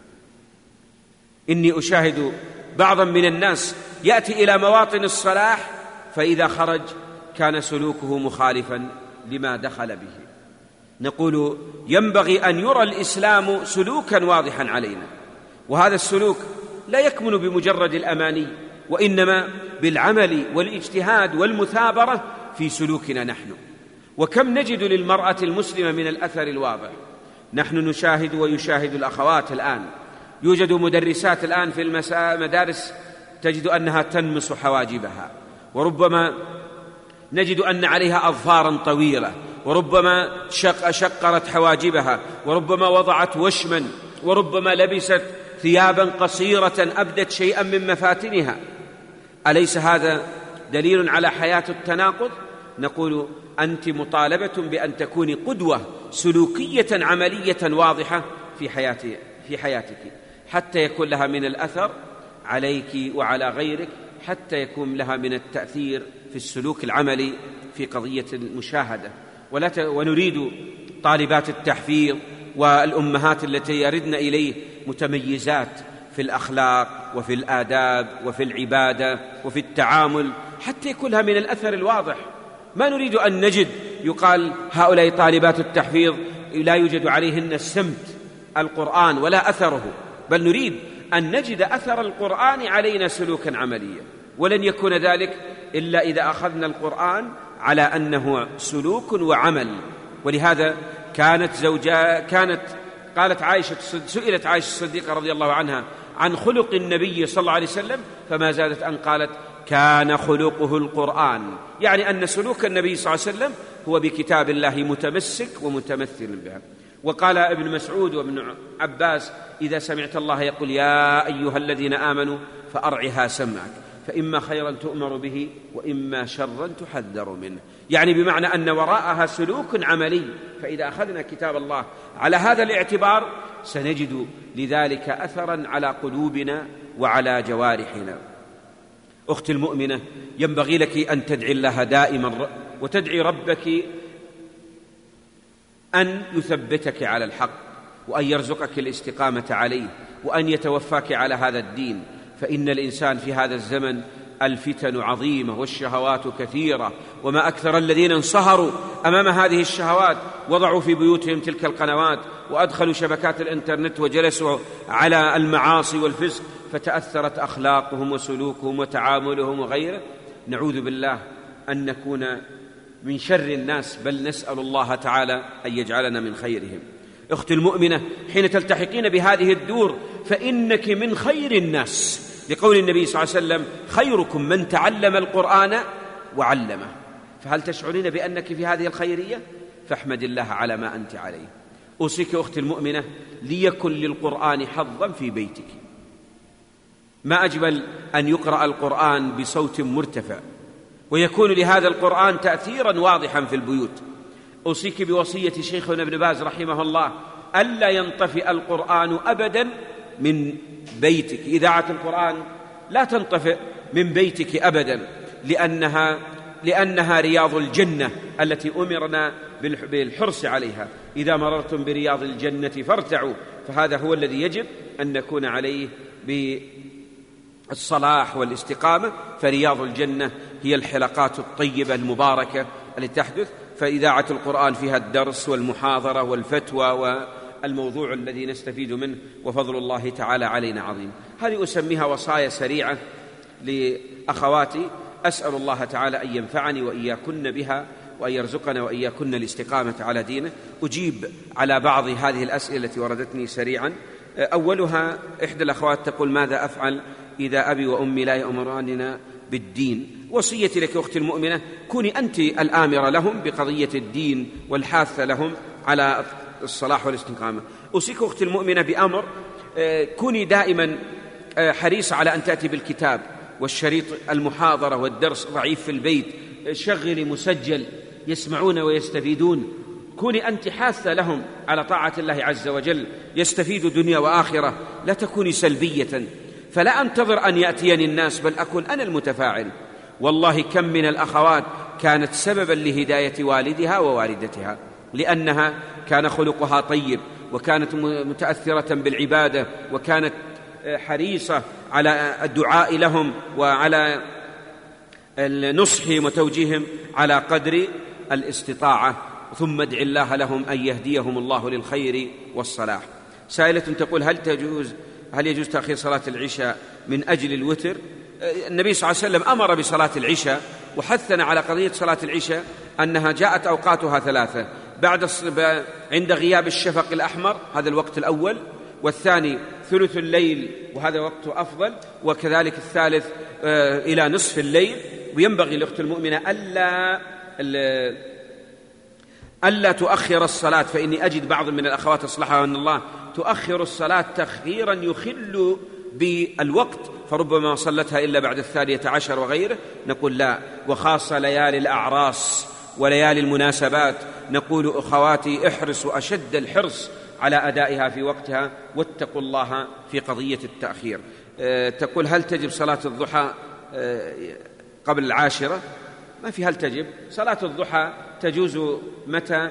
إني أشاهد بعضا من الناس يأتي إلى مواطن الصلاح فإذا خرج كان سلوكه مخالفا لما دخل به. نقول ينبغي أن يرى الإسلام سلوكا واضحا علينا، وهذا السلوك لا يكمن بمجرد الأماني، وإنما بالعمل والاجتهاد والمثابرة في سلوكنا نحن. وكم نجد للمرأة المسلمة من الأثر الواضح. نحن نشاهد ويشاهد الأخوات الآن، يوجد مدرسات الآن في المدارس تجد أنها تنمس حواجبها، وربما نجد أن عليها أظفارا طويلة، وربما شق شقرت حواجبها، وربما وضعت وشما، وربما لبست ثيابا قصيرة أبدت شيئا من مفاتنها. أليس هذا دليل على حياة التناقض؟ نقول أنت مطالبة بأن تكوني قدوة سلوكية عملية واضحة في حياتك في حياتك حتى يكون لها من الأثر عليك وعلى غيرك، حتى يكون لها من التأثير في السلوك العملي في قضية المشاهدة. ولا ت... ونريد طالبات التحفيظ والأمهات التي يردن إليه متميزات في الأخلاق وفي الآداب وفي العبادة وفي التعامل، حتى يكون لها من الأثر الواضح. ما نريد أن نجد يقال هؤلاء طالبات التحفيظ لا يوجد عليهن السمت القرآن ولا أثره، بل نريد أن نجد أثر القرآن علينا سلوكا عمليا. ولن يكون ذلك إلا إذا أخذنا القرآن على أنه سلوك وعمل. ولهذا كانت زوجا كانت قالت عائشة سئلت عائشة الصديقة رضي الله عنها عن خلق النبي صلى الله عليه وسلم، فما زادت أن قالت: كان خلقه القرآن، يعني أن سلوك النبي صلى الله عليه وسلم هو بكتاب الله متمسك ومتمثل بها. وقال ابن مسعود وابن عباس: إذا سمعت الله يقول يا أيها الذين آمنوا فأرعها سمعك، فإما خيرا تؤمر به وإما شرا تحذر منه، يعني بمعنى أن وراءها سلوك عملي. فإذا أخذنا كتاب الله على هذا الاعتبار سنجد لذلك أثرا على قلوبنا وعلى جوارحنا. أختي المؤمنة، ينبغي لك أن تدعي الله دائما وتدعي ربك أن يثبتك على الحق، وأن يرزقك الاستقامة عليه، وأن يتوفاك على هذا الدين. فإن الإنسان في هذا الزمن الفتن عظيمة والشهوات كثيرة، وما أكثر الذين انصهروا أمام هذه الشهوات، وضعوا في بيوتهم تلك القنوات وأدخلوا شبكات الإنترنت وجلسوا على المعاصي والفسق، فتأثرت أخلاقهم وسلوكهم وتعاملهم وغيره. نعوذ بالله أن نكون من شر الناس، بل نسأل الله تعالى أن يجعلنا من خيرهم. أختي المؤمنة، حين تلتحقين بهذه الدور فإنك من خير الناس، لقول النبي صلى الله عليه وسلم: خيركم من تعلم القرآن وعلمه. فهل تشعرين بأنك في هذه الخيرية؟ فاحمد الله على ما أنت عليه. أوصيك أختي المؤمنة ليكن للقرآن حظا في بيتك. ما أجمل أن يقرأ القرآن بصوت مرتفع، ويكون لهذا القرآن تأثيرا واضحا في البيوت. أوصيك بوصية شيخنا ابن باز رحمه الله ألا ينطفئ القرآن أبدا من بيتك. إذاعة القرآن لا تنطفئ من بيتك أبدا، لأنها لأنها رياض الجنة التي أمرنا بالحرص عليها. إذا مررتم برياض الجنة فارتعوا، فهذا هو الذي يجب أن نكون عليه بالصلاح والاستقامة. فرياض الجنة هي الحلقات الطيبة المباركة التي تحدث، فإذاعة القرآن فيها الدرس والمحاضرة والفتوى والموضوع الذي نستفيد منه، وفضل الله تعالى علينا عظيم. هذه أسميها وصايا سريعة لأخواتي، أسأل الله تعالى أن ينفعني وإياكن بها، وأن يرزقنا وإياكن الاستقامة على دينه. أجيب على بعض هذه الأسئلة التي وردتني سريعا. أولها إحدى الأخوات تقول: ماذا أفعل إذا أبي وأمي لا يأمراننا بالدين؟ وصيتي لك أختي المؤمنة: كوني أنت الآمرة لهم بقضية الدين والحاثة لهم على الصلاح والاستقامة. أوصيك أختي المؤمنة بأمر، كوني دائما حريصة على أن تأتي بالكتاب والشريط المحاضرة والدرس ضعيف في البيت، شغلي مسجل يسمعون ويستفيدون، كوني أنت حاثة لهم على طاعة الله عز وجل يستفيدوا دنيا وآخرة، لا تكوني سلبية. فلا أنتظر أن يأتيني الناس، بل أكون أنا المتفاعل. والله كم من الأخوات كانت سببا لهداية والدها ووالدتها، لأنها كان خلقها طيب، وكانت متأثرة بالعبادة، وكانت حريصة على الدعاء لهم وعلى نصحهم وتوجيههم على قدر الاستطاعة. ثم ادع الله لهم أن يهديهم الله للخير والصلاح. سائلة تقول: هل تجوز هل يجوز تأخير صلاة العشاء من أجل الوتر؟ النبي صلى الله عليه وسلم أمر بصلاة العشاء وحثنا على قضية صلاة العشاء، أنها جاءت أوقاتها ثلاثة: بعد عند غياب الشفق الأحمر، هذا الوقت الأول، والثاني ثلث الليل وهذا وقت أفضل، وكذلك الثالث إلى نصف الليل. وينبغي لأخت المؤمنة ألا ألا تؤخر الصلاة، فإني أجد بعض من الأخوات أصلحهن الله تؤخر الصلاة تخييرا يخل بالوقت، فربما صلتها إلا بعد الثانية عشر وغيره. نقول لا، وخاصة ليالي الأعراس وليالي المناسبات، نقول أخواتي احرصوا أشد الحرص على أدائها في وقتها، واتقوا الله في قضية التأخير. أه تقول: هل تجب صلاة الضحى أه قبل العاشرة؟ ما في هل تجب. صلاة الضحى تجوز متى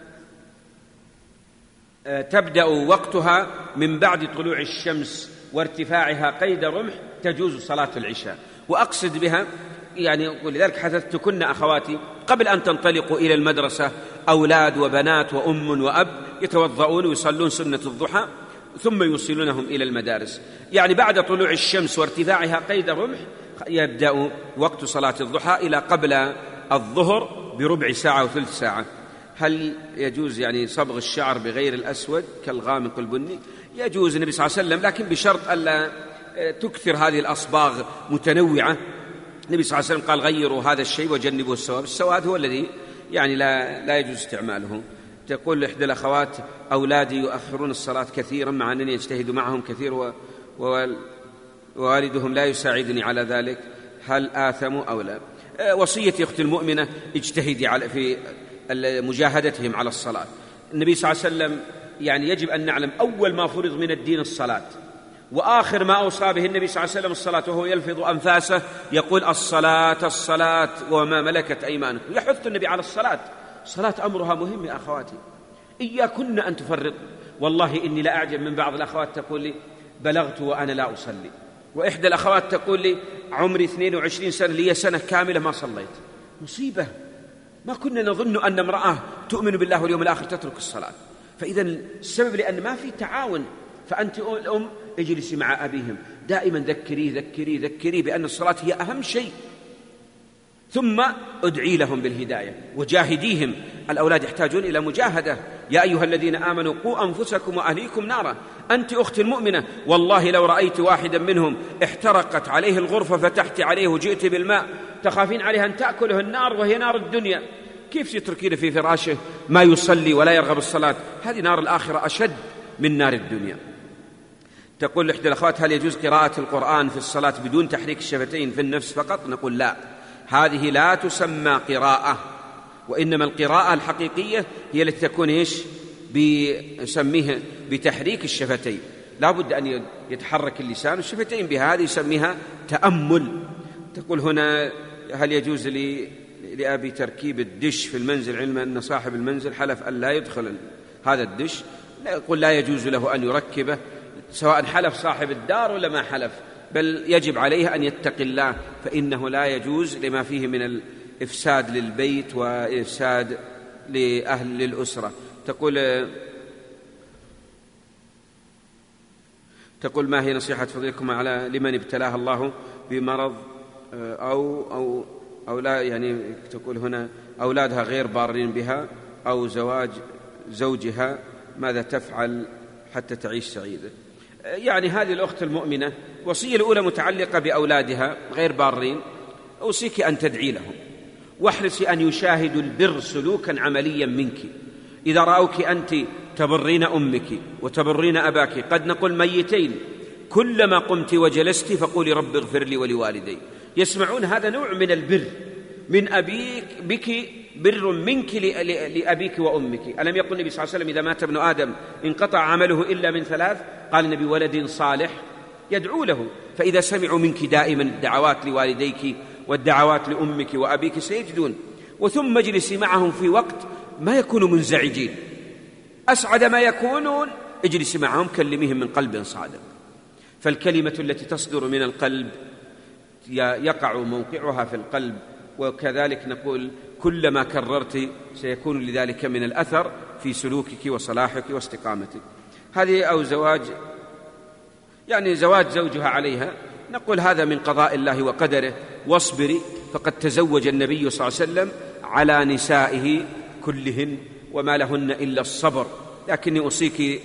أه تبدأ وقتها من بعد طلوع الشمس وارتفاعها قيد رمح، تجوز صلاة العشاء. وأقصد بها يعني، ولذلك حدثتكن أخواتي قبل أن تنطلقوا إلى المدرسة أولاد وبنات وأم وأب يتوضؤون ويصلون سنة الضحى ثم يوصلونهم إلى المدارس، يعني بعد طلوع الشمس وارتفاعها قيد رمح يبدأ وقت صلاة الضحى إلى قبل الظهر بربع ساعة وثلث ساعة. هل يجوز يعني صبغ الشعر بغير الأسود كالغامق البني؟ يجوز النبي صلى الله عليه وسلم، لكن بشرط ألا تكثر هذه الأصباغ متنوعة. النبي صلى الله عليه وسلم قال: غيروا هذا الشيء وجنبوا السواد. السواد هو الذي يعني لا, لا يجوز استعماله. تقول إحدى الأخوات: أولادي يؤخرون الصلاة كثيرا مع أنني أجتهد معهم كثير و... ووالدهم لا يساعدني على ذلك، هل آثموا أو لا؟ وصيتي أختي المؤمنة: اجتهدي على في مجاهدتهم على الصلاة. النبي صلى الله عليه وسلم يعني يجب أن نعلم أول ما فرض من الدين الصلاة، وآخر ما أوصى به النبي صلى الله عليه وسلم الصلاة، وهو يلفظ أنفاسه يقول: الصلاة الصلاة وما ملكت أيمانكم. يحث النبي على الصلاة. الصلاة أمرها مهم يا أخواتي، إياكن أن تفرط. والله إني لا أعجب من بعض الأخوات تقول لي: بلغت وأنا لا أصلي. وإحدى الأخوات تقول لي: عمري اثنين وعشرين سنة، لي سنة كاملة ما صليت. مصيبة. ما كنا نظن أن امرأة تؤمن بالله واليوم الآخر تترك الصلاة. فإذا السبب لأن ما في تعاون. فأنت الأم اجلسي مع أبيهم دائما، ذكري ذكري ذكري بأن الصلاة هي أهم شيء، ثم ادعي لهم بالهداية وجاهديهم. الأولاد يحتاجون إلى مجاهدة. يا أيها الذين آمنوا قوا أنفسكم وأهليكم نارا. أنت أختي المؤمنة، والله لو رأيت واحدا منهم احترقت عليه الغرفة فتحت عليه وجئت بالماء، تخافين عليها أن تأكله النار وهي نار الدنيا، كيف تتركين في فراشه ما يصلي ولا يرغب الصلاة؟ هذه نار الآخرة أشد من نار الدنيا. تقول إحدى الأخوات: هل يجوز قراءة القرآن في الصلاة بدون تحريك الشفتين في النفس فقط؟ نقول لا، هذه لا تسمى قراءة، وإنما القراءة الحقيقية هي التي تكون إيش؟ بيسميها بتحريك الشفتين، لا بد أن يتحرك اللسان والشفتين بها، هذه يسميها تأمل. تقول هنا: هل يجوز لي لأبي تركيب الدش في المنزل علما أن صاحب المنزل حلف أن لا يدخل هذا الدش؟ نقول لا يجوز له أن يركبه، سواء حلف صاحب الدار ولا ما حلف، بل يجب عليه أن يتقي الله، فإنه لا يجوز لما فيه من الإفساد للبيت وإفساد لأهل للأسرة. تقول تقول ما هي نصيحة فضيلتكم على لمن ابتلاه الله بمرض أو أو أو لا يعني تقول هنا أولادها غير بارين بها أو زواج زوجها، ماذا تفعل حتى تعيش سعيدة؟ يعني هذه الأخت المؤمنة وصية الأولى متعلقة بأولادها غير بارين، أوصيك أن تدعي لهم، واحرصي أن يشاهدوا البر سلوكا عمليا منك. إذا رأوك أنت وتبرين أمك وتبرين أباك، قد نقول ميتين، كلما قمت وجلست فقولي رب اغفر لي ولوالدي. يسمعون هذا نوع من البر من أبيك بك، بر منك لأبيك وأمك. ألم يقل النبي صلى الله عليه وسلم إذا مات ابن آدم انقطع عمله إلا من ثلاث؟ قال النبي ولد صالح يدعو له. فإذا سمعوا منك دائما الدعوات لوالديك والدعوات لأمك وأبيك سيجدون. وثم اجلسي معهم في وقت ما يكونوا منزعجين، أسعد ما يكونون اجلسي معهم، كلميهم من قلب صادق. فالكلمة التي تصدر من القلب يقع موقعها في القلب، وكذلك نقول كلما كررت سيكون لذلك من الأثر في سلوكك وصلاحك واستقامتك. هذه أو زواج يعني زواج زوجها عليها، نقول هذا من قضاء الله وقدره، واصبري فقد تزوج النبي صلى الله عليه وسلم على نسائه كلهن وما لهن إلا الصبر. لكني أوصيك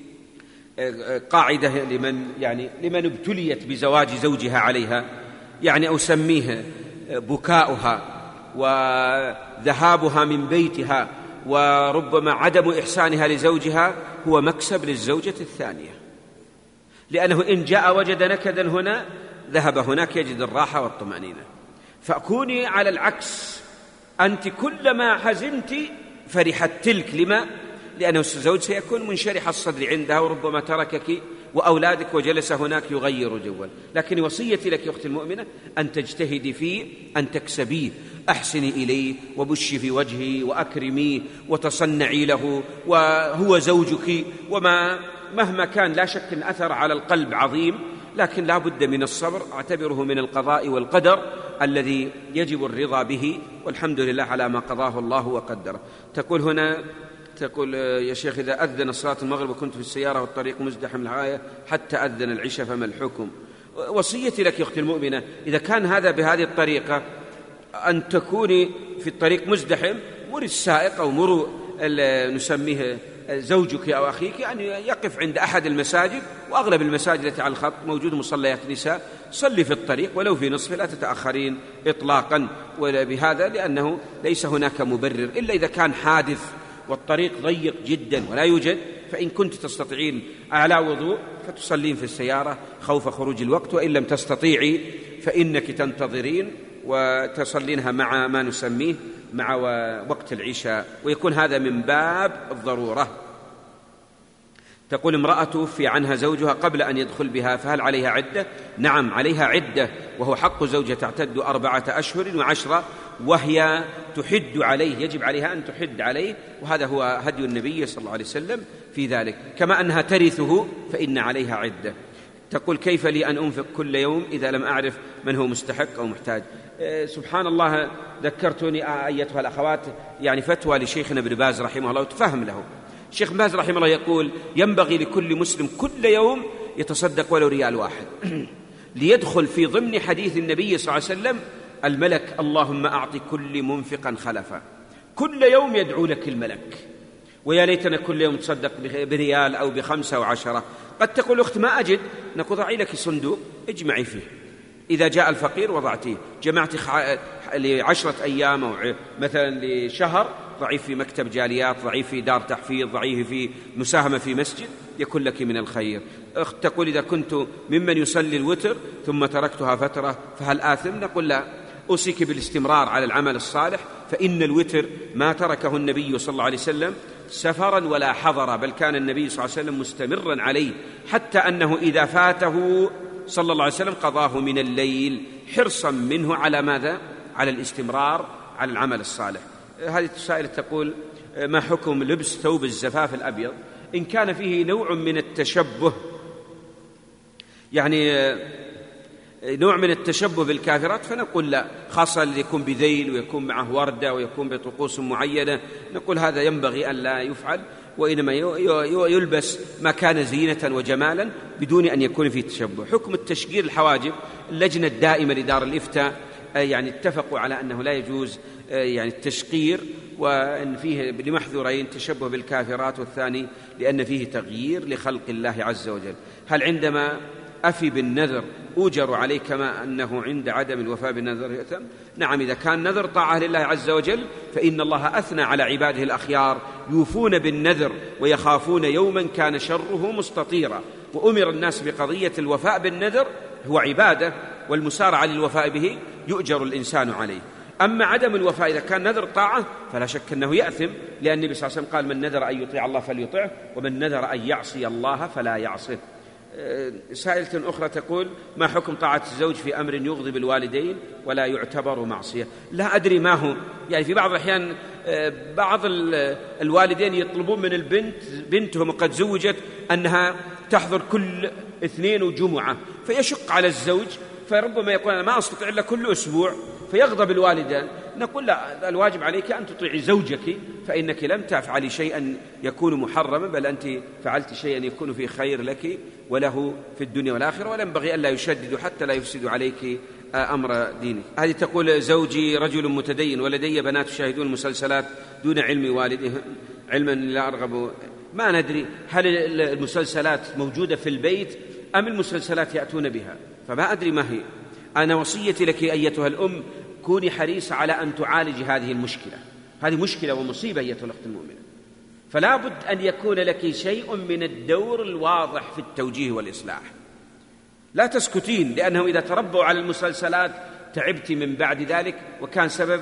قاعدة لمن يعني لمن ابتليت بزواج زوجها عليها، يعني أسميها بكاؤها وذهابها من بيتها وربما عدم إحسانها لزوجها هو مكسب للزوجة الثانية، لأنه إن جاء وجد نكدا هنا ذهب هناك يجد الراحة والطمأنينة. فأكوني على العكس، أنت كلما حزنت فرحت تلك. لما؟ لأنه الزوج سيكون منشرح الصدر عندها وربما تركك وأولادك وجلس هناك يغير جوا. لكن وصيتي لك يا أختي المؤمنة أن تجتهدي في أن تكسبيه، أحسني إليه وبشي في وجهه وأكرميه وتصنعي له، وهو زوجك. وما مهما كان لا شك أن أثر على القلب عظيم، لكن لا بد من الصبر. أعتبره من القضاء والقدر الذي يجب الرضا به، والحمد لله على ما قضاه الله وقدره. تقول هنا تقول يا شيخ إذا أذن صلاة المغرب وكنت في السيارة والطريق مزدحم الغاية حتى أذن العشاء فما الحكم؟ وصيتي لك يا أختي المؤمنة إذا كان هذا بهذه الطريقة أن تكوني في الطريق مزدحم، مر السائق أو مر نسميه زوجك أو أخيك يعني يقف عند أحد المساجد، وأغلب المساجد التي على الخط موجود مصليات نساء، صلي في الطريق ولو في نصف، لا تتأخرين إطلاقا ولا بهذا، لأنه ليس هناك مبرر إلا إذا كان حادث والطريق ضيق جدا ولا يوجد، فإن كنت تستطيعين على وضوء فتصلين في السيارة خوف خروج الوقت، وإن لم تستطيعي فإنك تنتظرين وتصلينها مع ما نسميه مع وقت العشاء، ويكون هذا من باب الضرورة. تقول امرأة توفي عنها زوجها قبل أن يدخل بها فهل عليها عدة؟ نعم عليها عدة، وهو حق زوجة تعتد أربعة أشهر وعشرة، وهي تحد عليه، يجب عليها أن تحد عليه، وهذا هو هدي النبي صلى الله عليه وسلم في ذلك، كما أنها ترثه فإن عليها عدة. تقول كيف لي أن أنفق كل يوم إذا لم أعرف من هو مستحق أو محتاج؟ أه سبحان الله، ذكرتني أيتها الأخوات يعني فتوى لشيخنا ابن باز رحمه الله وتفهم له. الشيخ ابن باز رحمه الله يقول ينبغي لكل مسلم كل يوم يتصدق ولو ريال واحد ليدخل في ضمن حديث النبي صلى الله عليه وسلم الملك اللهم أعطي كل منفقا خلفا. كل يوم يدعو لك الملك، ويا ليتنا كل يوم تصدق بريال أو بخمسة وعشرة. قد تقول أخت ما أجد، نقول ضعي لك صندوق اجمعي فيه، إذا جاء الفقير وضعتيه، جمعت لعشرة أيام أو مثلا لشهر ضعيه في مكتب جاليات، ضعيه في دار تحفيظ، ضعيه في مساهمة في مسجد، يكون لك من الخير. أخت تقول إذا كنت ممن يصلي الوتر ثم تركتها فترة فهل آثم؟ نقول لا، أوصيك بالاستمرار على العمل الصالح، فإن الوتر ما تركه النبي صلى الله عليه وسلم سفرا ولا حضرا، بل كان النبي صلى الله عليه وسلم مستمرا عليه، حتى أنه إذا فاته صلى الله عليه وسلم قضاه من الليل حرصا منه على ماذا؟ على الاستمرار على العمل الصالح. هذه السائلة تقول ما حكم لبس ثوب الزفاف الأبيض إن كان فيه نوع من التشبه، يعني نوع من التشبه بالكافرات، فنقول لا، خاصة اللي يكون بذيل ويكون معه وردة ويكون بطقوس معينة، نقول هذا ينبغي أن لا يفعل، وإنما يلبس ما كان زينة وجمالا بدون أن يكون فيه تشبه. حكم التشقير الحواجب، اللجنة الدائمة لدار الإفتاء يعني اتفقوا على أنه لا يجوز يعني التشقير، وأن فيه لمحذورين: تشبه بالكافرات، والثاني لأن فيه تغيير لخلق الله عز وجل. هل عندما أفي بالنذر أوجر عليه كما أنه عند عدم الوفاء بالنذر يأثم؟ نعم، إذا كان نذر طاعة لله عز وجل فإن الله أثنى على عباده الأخيار يوفون بالنذر ويخافون يوما كان شره مستطيرا، وأمر الناس بقضية الوفاء بالنذر هو عبادة، والمسارعة للوفاء به يؤجر الإنسان عليه. أما عدم الوفاء إذا كان نذر طاعة فلا شك أنه يأثم، لأن النبي صلى الله عليه وسلم قال: من نذر أن يطيع الله فليطعه، ومن نذر أن يعصي الله فلا يعصه. سائلة أخرى تقول: ما حكم طاعة الزوج في أمر يغضب الوالدين ولا يعتبر معصية؟ لا أدري ما هو، يعني في بعض الأحيان بعض الوالدين يطلبون من البنت بنتهم قد زوجت أنها تحضر كل اثنين وجمعة، فيشق على الزوج، فربما يقول: أنا ما أستطيع إلا كل أسبوع، فيغضب الوالدان. نقول: لا، الواجب عليك أن تطيعي زوجك، فإنك لم تفعلي شيئا يكون محرما، بل أنت فعلت شيئا يكون فيه خير لك وله في الدنيا والآخرة، ولا ينبغي ألا يشدد حتى لا يفسد عليك أمر دينك. هذه تقول: زوجي رجل متدين ولدي بنات يشاهدون المسلسلات دون علم والدهم، علما لا أرغب. ما ندري هل المسلسلات موجودة في البيت أم المسلسلات يأتون بها، فما أدري ما هي. أنا وصيتي لك أيتها الأم: كوني حريصة على أن تعالج هذه المشكلة، هذه مشكلة ومصيبة أيتها الأخت المؤمنة، فلا بد أن يكون لك شيء من الدور الواضح في التوجيه والإصلاح. لا تسكتين، لأنهم إذا تربوا على المسلسلات تعبت من بعد ذلك، وكان سبب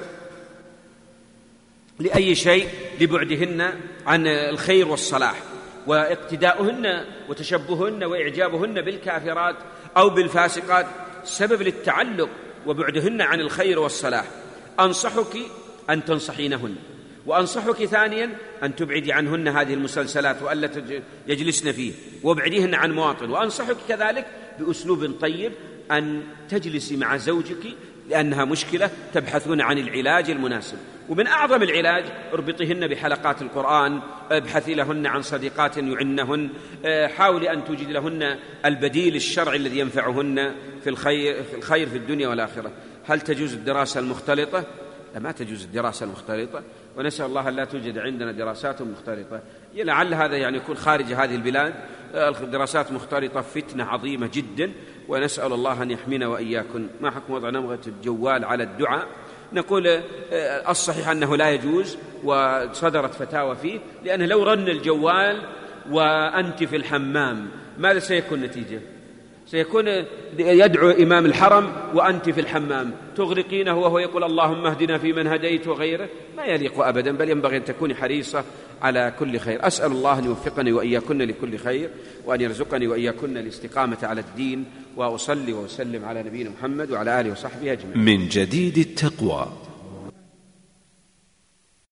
لأي شيء لبعدهن عن الخير والصلاح، واقتداؤهن وتشبههن وإعجابهن بالكافرات أو بالفاسقات سبب للتعلق وبعدهن عن الخير والصلاح. أنصحك أن تنصحينهن، وأنصحك ثانيا أن تبعدي عنهن هذه المسلسلات وألا يجلسن فيه، وابعديهن عن مواطن. وأنصحك كذلك بأسلوب طيب أن تجلسي مع زوجك، لأنها مشكلة تبحثون عن العلاج المناسب، ومن أعظم العلاج اربطيهن بحلقات القرآن، ابحثي لهن عن صديقات يعنهن، حاولي أن توجد لهن البديل الشرعي الذي ينفعهن في الخير في الخير في الدنيا والآخرة. هل تجوز الدراسة المختلطة؟ لا، ما تجوز الدراسة المختلطة، ونسأل الله أن لا توجد عندنا دراسات مختلطة. لعل هذا يعني يكون خارج هذه البلاد. الدراسات مختلطة فتنة عظيمة جدا، ونسأل الله أن يحمينا وإياكم. ما حكم وضع نمرة الجوال على الدعاء؟ نقول الصحيح أنه لا يجوز، وصدرت فتاوى فيه، لأنه لو رن الجوال وأنت في الحمام ماذا سيكون النتيجة؟ سيكون يدعو إمام الحرم وأنت في الحمام، تغرقينه وهو يقول اللهم اهدنا فيمن هديت وغيره. ما يليق أبدا، بل ينبغي أن تكوني حريصة على كل خير. أسأل الله أن يوفقني وإياكن لكل خير، وأن يرزقني وإياكن الاستقامة على الدين، وأصلي وأسلم على نبينا محمد وعلى آله وصحبه أجمعين. من جديد التقوى